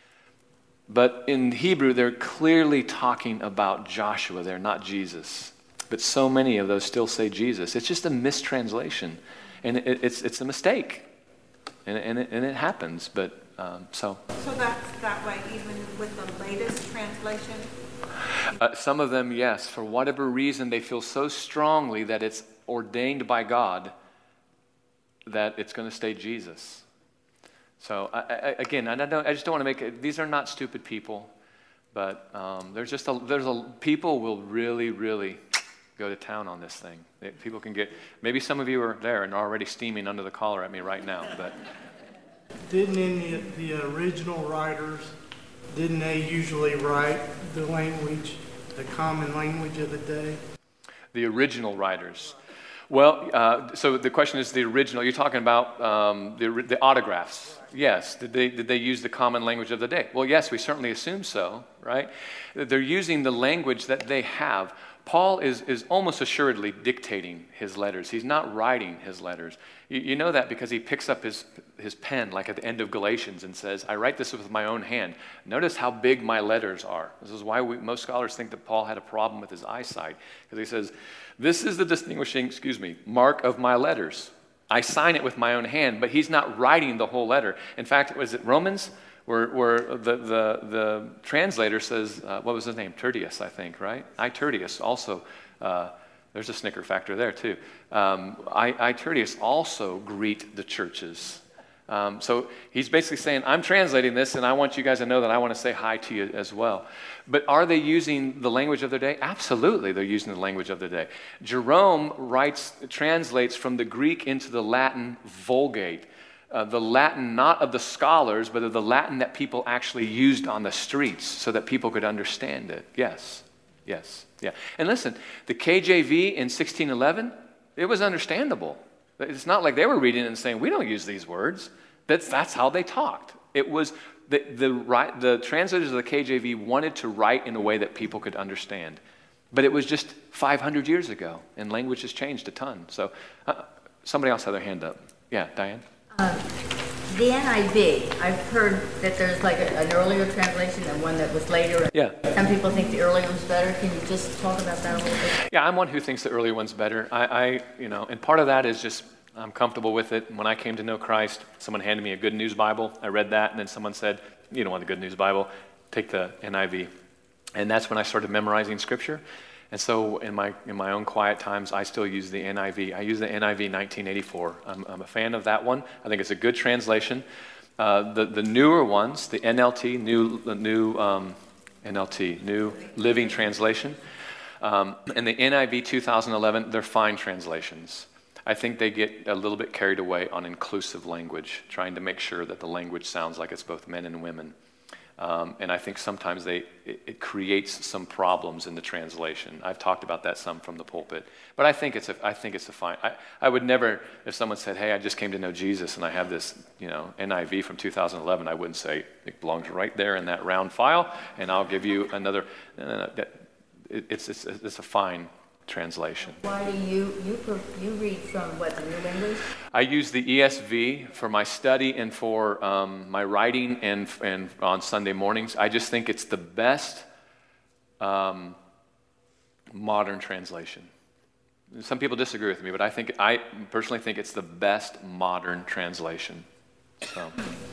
But in Hebrew, they're clearly talking about Joshua there, not Jesus. But so many of those still say Jesus. It's just a mistranslation, and it, it's it's a mistake, and, and, it, and it happens. But um, so. So that's that way even with the latest translation? Uh, some of them, yes. For whatever reason, they feel so strongly that it's ordained by God that it's going to stay Jesus. So I, I, again, I, don't, I just don't want to make it. These are not stupid people, but um, there's just a there's a people will really really go to town on this thing. They, people can get. Maybe some of you are there and are already steaming under the collar at me right now. But didn't in the, the original writers, didn't they usually write the language, the common language of the day? The original writers. Well, uh, so the question is the original. You're talking about um, the, the autographs. Yes. Did they did they use the common language of the day? Well, yes, we certainly assume so, right? They're using the language that they have. Paul is, is almost assuredly dictating his letters. He's not writing his letters. You, you know that because he picks up his, his pen, like at the end of Galatians, and says, I write this with my own hand. Notice how big my letters are. This is why we, most scholars think that Paul had a problem with his eyesight, because he says, this is the distinguishing, excuse me, mark of my letters. I sign it with my own hand, but he's not writing the whole letter. In fact, was it Romans? Where, where the, the, the translator says, uh, what was his name? Tertius, I think, right? I, Tertius, also, uh, there's a snicker factor there too. Um, I, I, Tertius, also greet the churches. Um, so he's basically saying, I'm translating this, and I want you guys to know that I want to say hi to you as well. But are they using the language of their day? Absolutely, they're using the language of their day. Jerome writes, translates from the Greek into the Latin Vulgate. Uh, the Latin, not of the scholars, but of the Latin that people actually used on the streets so that people could understand it. Yes, yes, yeah. And listen, the K J V in sixteen eleven, it was understandable. It's not like they were reading it and saying, we don't use these words. That's, that's how they talked. It was, the, the, right, the translators of the K J V wanted to write in a way that people could understand. But it was just five hundred years ago, and language has changed a ton. So uh, somebody else had their hand up. Yeah, Diane? Um, the N I V, I've heard that there's like a, an earlier translation and one that was later. Yeah. Some people think the earlier one's better. Can you just talk about that a little bit? Yeah, I'm one who thinks the earlier one's better. I, I, you know, and part of that is just I'm comfortable with it. When I came to know Christ, someone handed me a Good News Bible. I read that, and then someone said, you don't want the Good News Bible, take the N I V. And that's when I started memorizing Scripture. And so in my in my own quiet times, I still use the N I V. I use the N I V nineteen eighty-four. I'm, I'm a fan of that one. I think it's a good translation. Uh, the, the newer ones, the N L T, new, the new um, N L T, New Living Translation, um, and the N I V two thousand eleven, they're fine translations. I think they get a little bit carried away on inclusive language, trying to make sure that the language sounds like it's both men and women. Um, and I think sometimes they it, it creates some problems in the translation. I've talked about that some from the pulpit, but I think it's a I think it's a fine. I, I would never, if someone said, "Hey, I just came to know Jesus and I have this, you know, N I V from two thousand eleven," I wouldn't say it belongs right there in that round file, and I'll give you another. Uh, that, it, it's it's it's a fine translation. Why do you, you, per- you read from what, the New English? I use the E S V for my study and for um, my writing and, and on Sunday mornings. I just think it's the best um, modern translation. Some people disagree with me, but I think I personally think it's the best modern translation. So.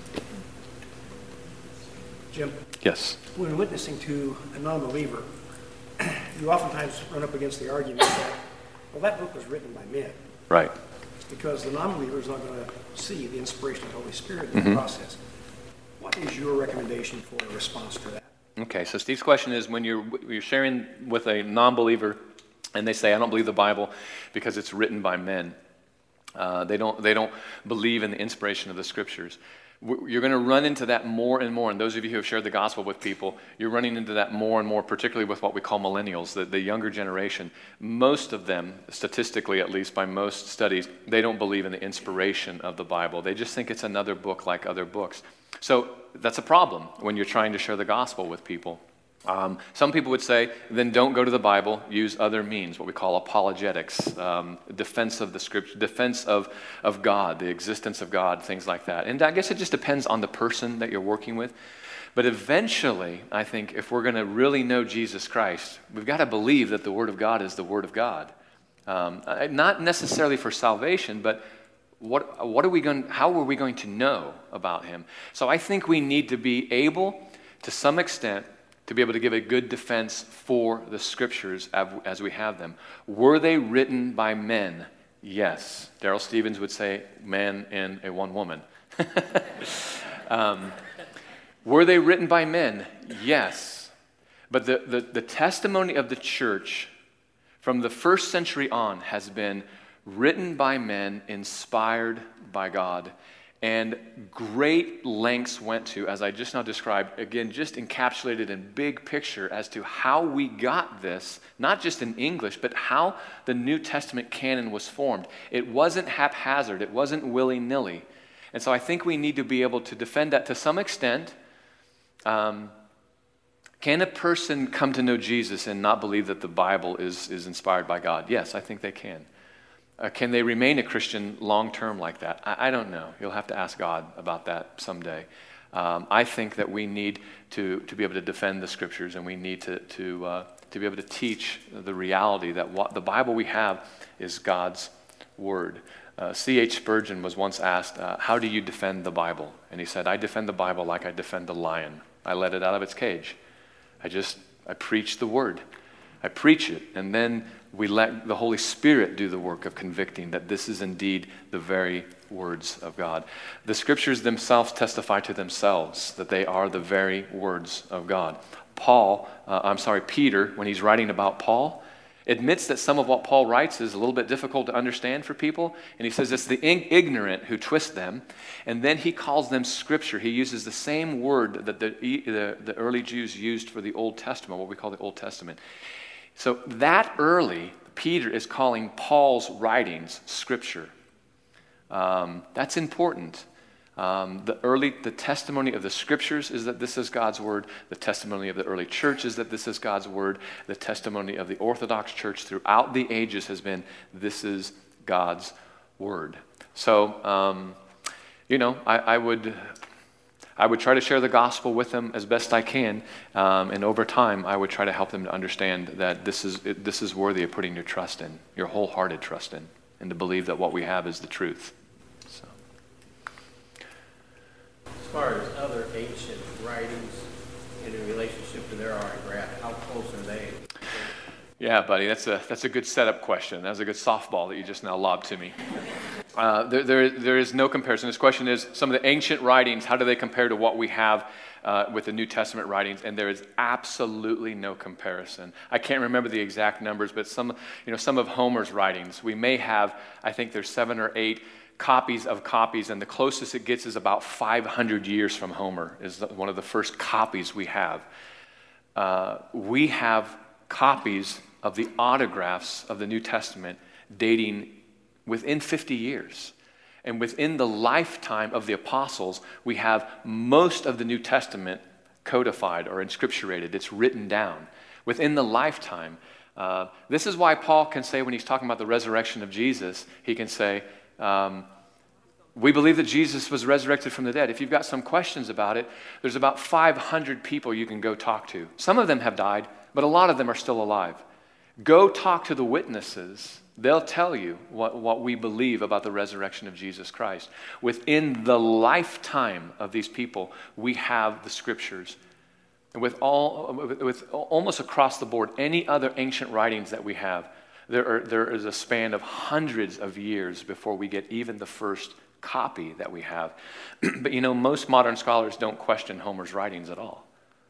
Jim? Yes. When witnessing to a non-believer, you oftentimes run up against the argument that, well, that book was written by men. Right. Because the non-believer is not going to see the inspiration of the Holy Spirit in Mm-hmm. the process. What is your recommendation for a response to that? Okay, so Steve's question is when you're, you're sharing with a non-believer and they say, I don't believe the Bible because it's written by men. Uh, they don't, they don't believe in the inspiration of the Scriptures. You're going to run into that more and more, and those of you who have shared the gospel with people, you're running into that more and more, particularly with what we call millennials, the, the younger generation. Most of them, statistically at least by most studies, they don't believe in the inspiration of the Bible. They just think it's another book like other books. So that's a problem when you're trying to share the gospel with people. Um, some people would say, then don't go to the Bible, use other means, what we call apologetics, um, defense of the Scripture, defense of, of God, the existence of God, things like that. And I guess it just depends on the person that you're working with. But eventually, I think if we're going to really know Jesus Christ, we've got to believe that the Word of God is the Word of God. Um, not necessarily for salvation, but what, what are we going, how are we going to know about Him? So I think we need to be able, to some extent, to be able to give a good defense for the Scriptures as we have them. Were they written by men? Yes. Darrell Stevens would say man and a one woman. um, were they written by men? Yes. But the, the, the testimony of the church from the first century on has been written by men, inspired by God. And great lengths went to, as I just now described, again, just encapsulated in big picture as to how we got this, not just in English, but how the New Testament canon was formed. It wasn't haphazard. It wasn't willy-nilly. And so I think we need to be able to defend that to some extent. Um, can a person come to know Jesus and not believe that the Bible is, is inspired by God? Yes, I think they can. Uh, can they remain a Christian long-term like that? I, I don't know. You'll have to ask God about that someday. Um, I think that we need to, to be able to defend the Scriptures, and we need to, to, uh, to be able to teach the reality that what the Bible we have is God's Word. Uh, C H Spurgeon was once asked, uh, how do you defend the Bible? And he said, I defend the Bible like I defend a lion. I let it out of its cage. I just, I preach the Word. I preach it, and then we let the Holy Spirit do the work of convicting that this is indeed the very words of God. The Scriptures themselves testify to themselves that they are the very words of God. Paul, uh, I'm sorry, Peter, when he's writing about Paul, admits that some of what Paul writes is a little bit difficult to understand for people, and he says it's the ignorant who twist them, and then he calls them Scripture. He uses the same word that the, the, the early Jews used for the Old Testament, what we call the Old Testament. So that early, Peter is calling Paul's writings Scripture. Um, that's important. Um, the early, the testimony of the Scriptures is that this is God's Word. The testimony of the early church is that this is God's Word. The testimony of the Orthodox Church throughout the ages has been, this is God's Word. So, um, you know, I, I would... I would try to share the gospel with them as best I can, um, and over time, I would try to help them to understand that this is it, this is worthy of putting your trust in, your wholehearted trust in, and to believe that what we have is the truth. So. As far as other ancient writings in relationship to their autograph, how close are they? Yeah, buddy, that's a that's a good setup question. That was a good softball that you just now lobbed to me. Uh, there, there, there is no comparison. This question is, some of the ancient writings, how do they compare to what we have uh, with the New Testament writings? And there is absolutely no comparison. I can't remember the exact numbers, but some, you know, some of Homer's writings, we may have, I think there's seven or eight copies of copies, and the closest it gets is about five hundred years from Homer, is one of the first copies we have. Uh, we have copies of the autographs of the New Testament dating within fifty years. And within the lifetime of the apostles, we have most of the New Testament codified or inscripturated. It's written down. Within the lifetime Uh, this is why Paul can say when he's talking about the resurrection of Jesus, he can say, um, we believe that Jesus was resurrected from the dead. If you've got some questions about it, there's about five hundred people you can go talk to. Some of them have died, but a lot of them are still alive. Go talk to the witnesses. They'll tell you what, what we believe about the resurrection of Jesus Christ. Within the lifetime of these people, we have the scriptures. And with all, with almost across the board, any other ancient writings that we have, there are, there is a span of hundreds of years before we get even the first copy that we have. But you know, most modern scholars don't question Homer's writings at all,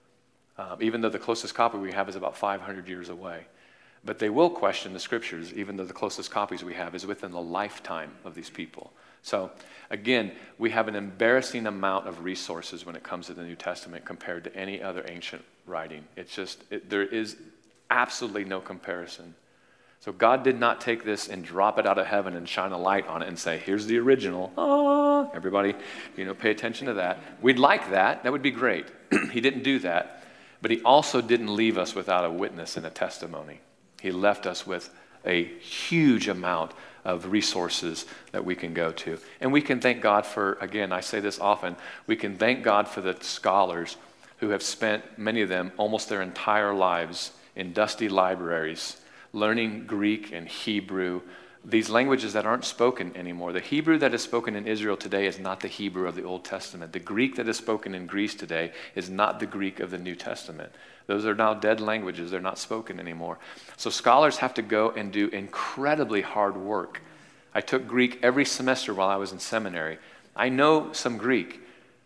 uh, even though the closest copy we have is about five hundred years away. But they will question the scriptures, even though the closest copies we have is within the lifetime of these people. So again, we have an embarrassing amount of resources when it comes to the New Testament compared to any other ancient writing. It's just, it, there is absolutely no comparison. So God did not take this and drop it out of heaven and shine a light on it and say, here's the original. Ah, everybody, you know, pay attention to that. We'd like that. That would be great. He didn't do that. But he also didn't leave us without a witness and a testimony. He left us with a huge amount of resources that we can go to. And we can thank God for, again, I say this often, we can thank God for the scholars who have spent, many of them, almost their entire lives in dusty libraries, learning Greek and Hebrew, these languages that aren't spoken anymore. The Hebrew that is spoken in Israel today is not the Hebrew of the Old Testament. The Greek that is spoken in Greece today is not the Greek of the New Testament. Those are now dead languages. They're not spoken anymore. So scholars have to go and do incredibly hard work. I took Greek every semester while I was in seminary. I know some Greek.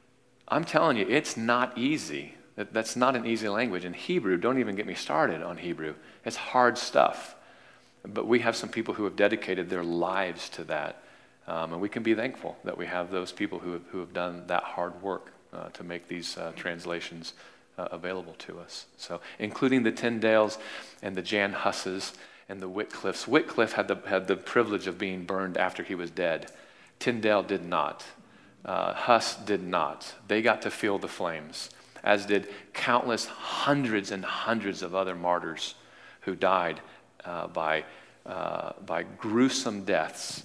I'm telling you, it's not easy. That, that's not an easy language. And Hebrew, don't even get me started on Hebrew. It's hard stuff. But we have some people who have dedicated their lives to that. Um, and we can be thankful that we have those people who have, who have done that hard work uh, to make these uh, translations uh, available to us. So, including the Tyndales and the Jan Husses and the Wycliffes. Wycliffe had the, had the privilege of being burned after he was dead. Tyndale did not. Uh, Huss did not. They got to feel the flames, as did countless hundreds and hundreds of other martyrs who died uh, by, uh, by gruesome deaths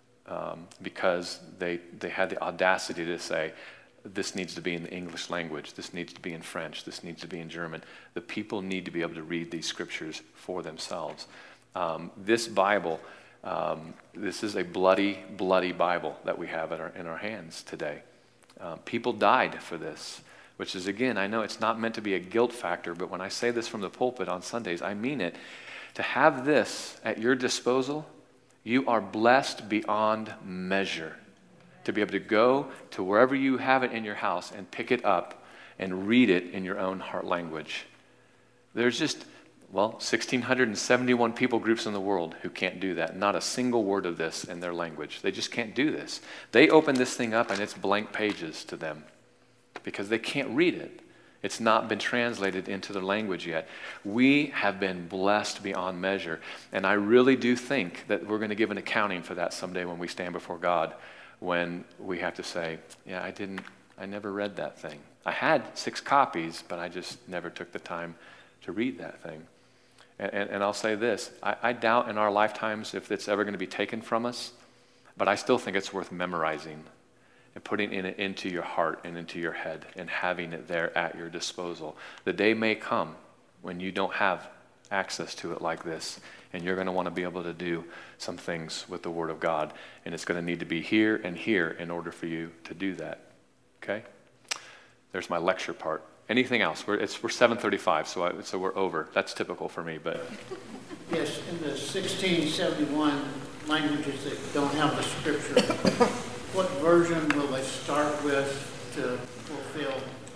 um, because they, they had the audacity to say, this needs to be in the English language, this needs to be in French, this needs to be in German. The people need to be able to read these scriptures for themselves. Um, this Bible, um, this is a bloody, bloody Bible that we have in our, in our hands today. Um, people died for this, which is, again, I know it's not meant to be a guilt factor, but when I say this from the pulpit on Sundays, I mean it. To have this at your disposal, you are blessed beyond measure. To be able to go to wherever you have it in your house and pick it up and read it in your own heart language. There's just, well, one thousand six hundred seventy-one people groups in the world who can't do that. Not a single word of this in their language. They just can't do this. They open this thing up and it's blank pages to them because they can't read it. It's not been translated into their language yet. We have been blessed beyond measure. And I really do think that we're going to give an accounting for that someday when we stand before God, when we have to say, yeah, I didn't, I never read that thing. I had six copies, but I just never took the time to read that thing. And, and, and I'll say this, I, I doubt in our lifetimes if it's ever going to be taken from us, but I still think it's worth memorizing and putting it into your heart and into your head and having it there at your disposal. The day may come when you don't have access to it like this, and you're going to want to be able to do some things with the Word of God, and it's going to need to be here and here in order for you to do that. Okay? There's my lecture part. Anything else? We're, it's, we're seven thirty-five, so, I, so we're over. That's typical for me, but... Yes, in the sixteen seventy-one languages that don't have the scripture, what version will they start with to fulfill?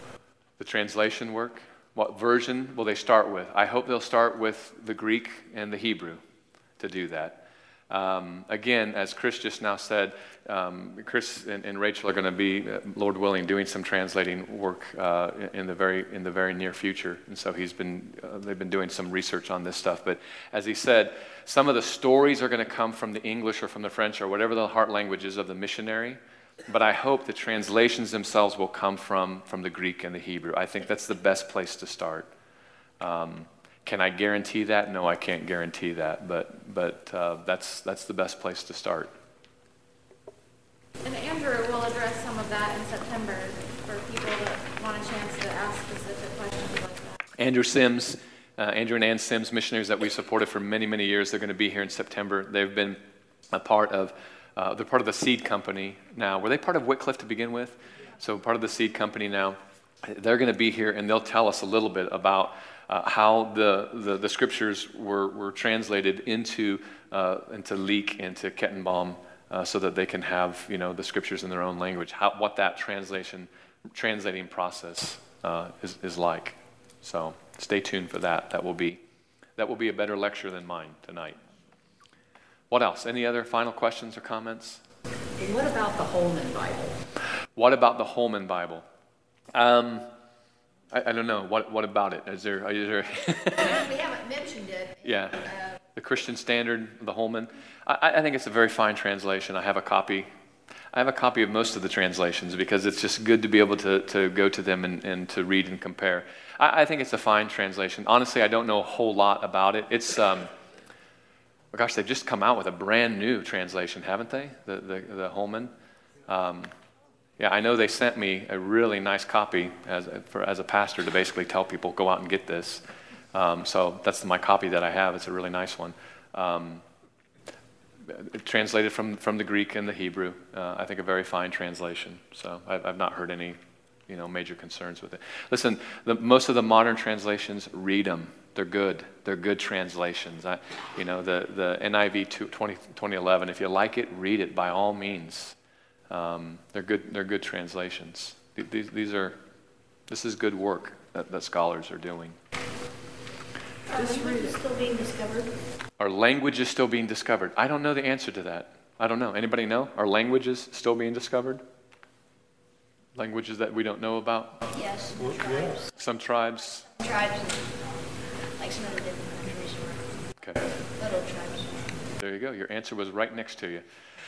The translation work? What version will they start with? I hope they'll start with the Greek and the Hebrew to do that. Um, again, as Chris just now said, um, Chris and, and Rachel are going to be, uh, Lord willing, doing some translating work uh, in the very in the very near future. And so he's been uh, they've been doing some research on this stuff. But as he said, some of the stories are going to come from the English or from the French or whatever the heart language is of the missionary. But I hope the translations themselves will come from from the Greek and the Hebrew. I think that's the best place to start. Um, Can I guarantee that? No, I can't guarantee that, but, but uh, that's, that's the best place to start. And Andrew will address some of that in September for people that want a chance to ask specific questions like that. Andrew Sims, uh, Andrew and Ann Sims, missionaries that we supported for many, many years, they're going to be here in September. They've been a part of, uh, they're part of the Seed Company now. Were they part of Wycliffe to begin with? So part of the Seed Company now. They're going to be here, and they'll tell us a little bit about uh, how the, the, the scriptures were, were translated into, uh, into Leek, into Kettenbaum, uh, so that they can have, you know, the scriptures in their own language, how, what that translation, translating process uh, is, is like. So stay tuned for that. That will be, that will be a better lecture than mine tonight. What else? Any other final questions or comments? And what about the Holman Bible? What about the Holman Bible? Um, I, I don't know. What What about it? Is there? Is there We haven't mentioned it. Yeah. The Christian Standard, the Holman. I, I think it's a very fine translation. I have a copy. I have a copy of most of the translations because it's just good to be able to, to go to them and, and to read and compare. I, I think it's a fine translation. Honestly, I don't know a whole lot about it. It's, um, oh gosh, they've just come out with a brand new translation, haven't they? The the, the Holman. Um, yeah, I know they sent me a really nice copy as a, for as a pastor to basically tell people, go out and get this. Um, so that's my copy that I have. It's a really nice one. Um, translated from, from the Greek and the Hebrew. Uh, I think a very fine translation. So I've, I've not heard any, you know, major concerns with it. Listen, the, most of the modern translations, read them. They're good. They're good translations. I, you know, the, the N I V twenty eleven, if you like it, read it by all means. Um, they're good. They're good translations. These, these are, this is good work that, that scholars are doing. Are languages still being discovered? Are languages still being discovered? I don't know the answer to that. I don't know. Anybody know? Are languages still being discovered? Languages that we don't know about? Yes, some tribes. Some tribes? Tribes and like some of the different countries were Okay. little tribes. There you go. Your answer was right next to you.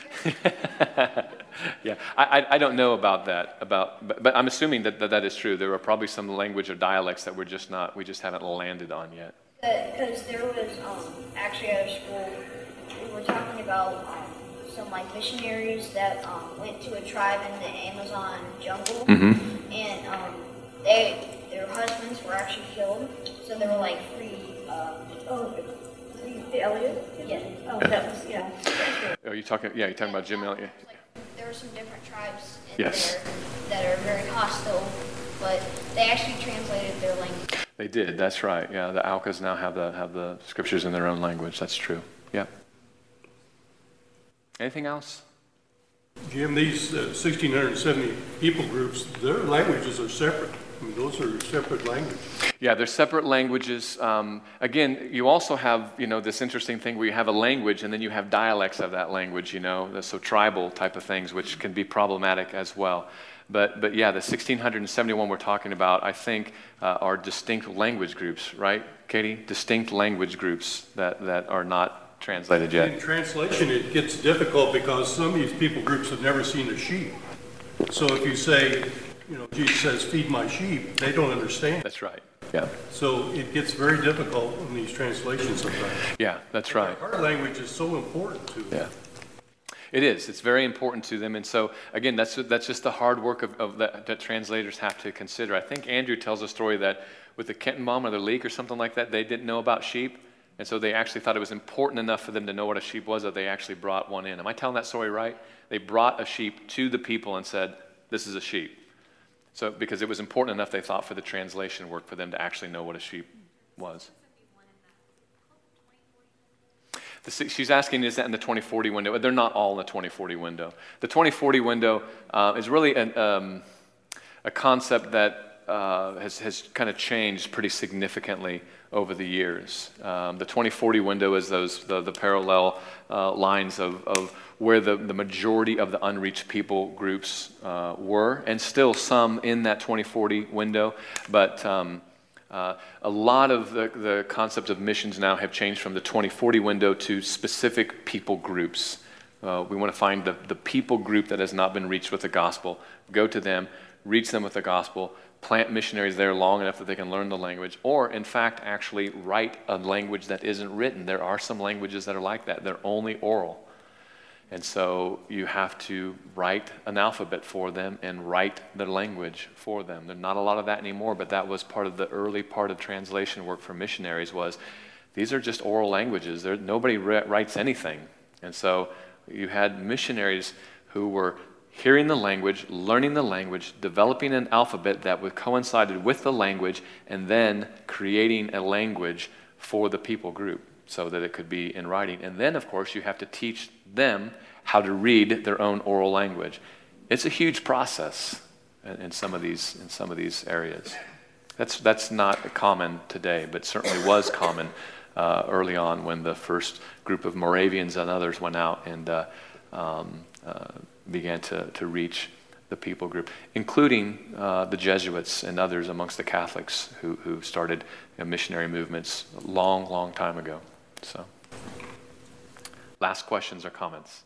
Yeah, I, I I don't know about that. About, but, but I'm assuming that, that that is true. There are probably some language or dialects that we're just not, we just haven't landed on yet. Because there was, um, actually at our school, we were talking about um, some like missionaries that um, went to a tribe in the Amazon jungle, Mm-hmm. and um, they their husbands were actually killed, so they were like free. Um, oh, The Elliot? yeah. Oh, that was, yeah. Are you talking? Yeah, you're talking about Jim Elliott. There were some different tribes in Yes. there that are very hostile, but they actually translated their language. They did. That's right. Yeah, the Aucas now have the have the scriptures in their own language. That's true. Yeah. Anything else? Jim, these uh, one thousand six hundred seventy people groups, their languages are separate. I mean, those are separate languages. Yeah, they're separate languages. Um, again, you also have, you know, this interesting thing where you have a language and then you have dialects of that language, you know, so tribal type of things, which can be problematic as well. But, but yeah, the one thousand six seventy-one we're talking about, I think, uh, are distinct language groups, right, Katie? Distinct language groups that, that are not translated yet. In translation, it gets difficult because some of these people groups have never seen a sheep. So if you say, you know, Jesus says, feed my sheep, they don't understand. That's right. Yeah. So it gets very difficult in these translations sometimes. Yeah, that's right. Our language is so important to them. Yeah. It is. It's very important to them. And so, again, that's that's just the hard work of, of that, that translators have to consider. I think Andrew tells a story that with the Kettenbaum or the Leek or something like that, they didn't know about sheep. And so they actually thought it was important enough for them to know what a sheep was that they actually brought one in. Am I telling that story right? They brought a sheep to the people and said, this is a sheep. So because it was important enough, they thought, for the translation work for them to actually know what a sheep was. The, she's asking, is that in the twenty forty window? They're not all in the twenty forty window. The twenty forty window uh, is really an, um, a concept that uh, has, has kind of changed pretty significantly over the years. Um, the twenty forty window is those the, the parallel uh, lines of, of where the, the majority of the unreached people groups uh, were, and still some in that twenty forty window, but um, Uh, a lot of the, the concepts of missions now have changed from the twenty forty window to specific people groups. Uh, we want to find the, the people group that has not been reached with the gospel, go to them, reach them with the gospel, plant missionaries there long enough that they can learn the language, or in fact actually write a language that isn't written. There are some languages that are like that. They're only oral. And so you have to write an alphabet for them and write their language for them. There's not a lot of that anymore, but that was part of the early part of translation work for missionaries was these are just oral languages. There, nobody re- writes anything. And so you had missionaries who were hearing the language, learning the language, developing an alphabet that would coincided with the language, and then creating a language for the people group so that it could be in writing. And then, of course, you have to teach them how to read their own oral language. It's a huge process in, in some of these in some of these areas. That's that's not common today, but certainly was common uh, early on when the first group of Moravians and others went out and uh, um, uh, began to, to reach the people group, including uh, the Jesuits and others amongst the Catholics who, who started you know, missionary movements a long, long time ago. So, last questions or comments?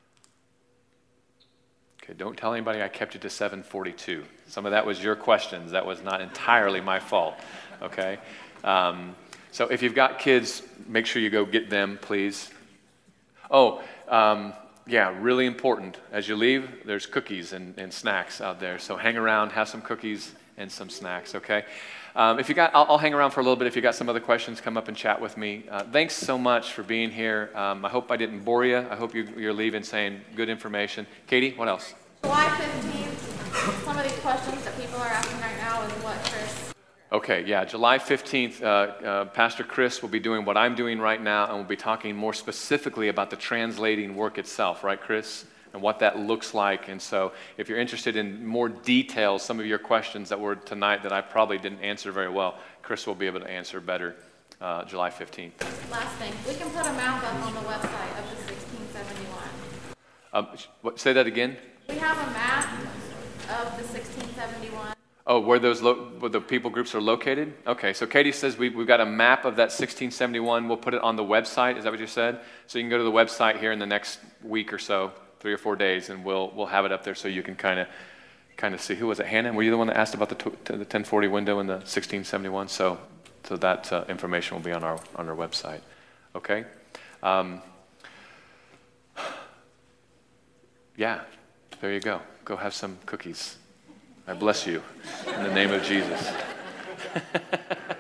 Okay, don't tell anybody I kept you to seven forty-two. Some of that was your questions. That was not entirely my fault, okay? Um, so if you've got kids, make sure you go get them, please. Oh, um, yeah, really important. As you leave, there's cookies and, and snacks out there. So hang around, have some cookies and some snacks, okay? Um, if you got, I'll, I'll hang around for a little bit. If you got some other questions, come up and chat with me. Uh, thanks so much for being here. Um, I hope I didn't bore you. I hope you, you're leaving saying good information. Katie, what else? July fifteenth, some of these questions that people are asking right now is what, Chris? Okay, yeah, July fifteenth, uh, uh, Pastor Chris will be doing what I'm doing right now, and we'll be talking more specifically about the translating work itself, right, Chris? And what that looks like. And so if you're interested in more details, some of your questions that were tonight that I probably didn't answer very well, Chris will be able to answer better uh, July fifteenth. Last thing, we can put a map up on the website of the sixteen seventy-one. Um, what, say that again? We have a map of the sixteen seventy-one. Oh, where those lo- where the people groups are located? Okay, so Katie says we, we've got a map of that sixteen seventy-one. We'll put it on the website. Is that what you said? So you can go to the website here in the next week or so, three or four days, and we'll we'll have it up there so you can kind of kind of see. Who was it? Hannah? Were you the one that asked about the tw- the ten forty window in the sixteen seventy-one? So so that uh, information will be on our on our website. Okay. Um, yeah. There you go. Go have some cookies. I bless you in the name of Jesus.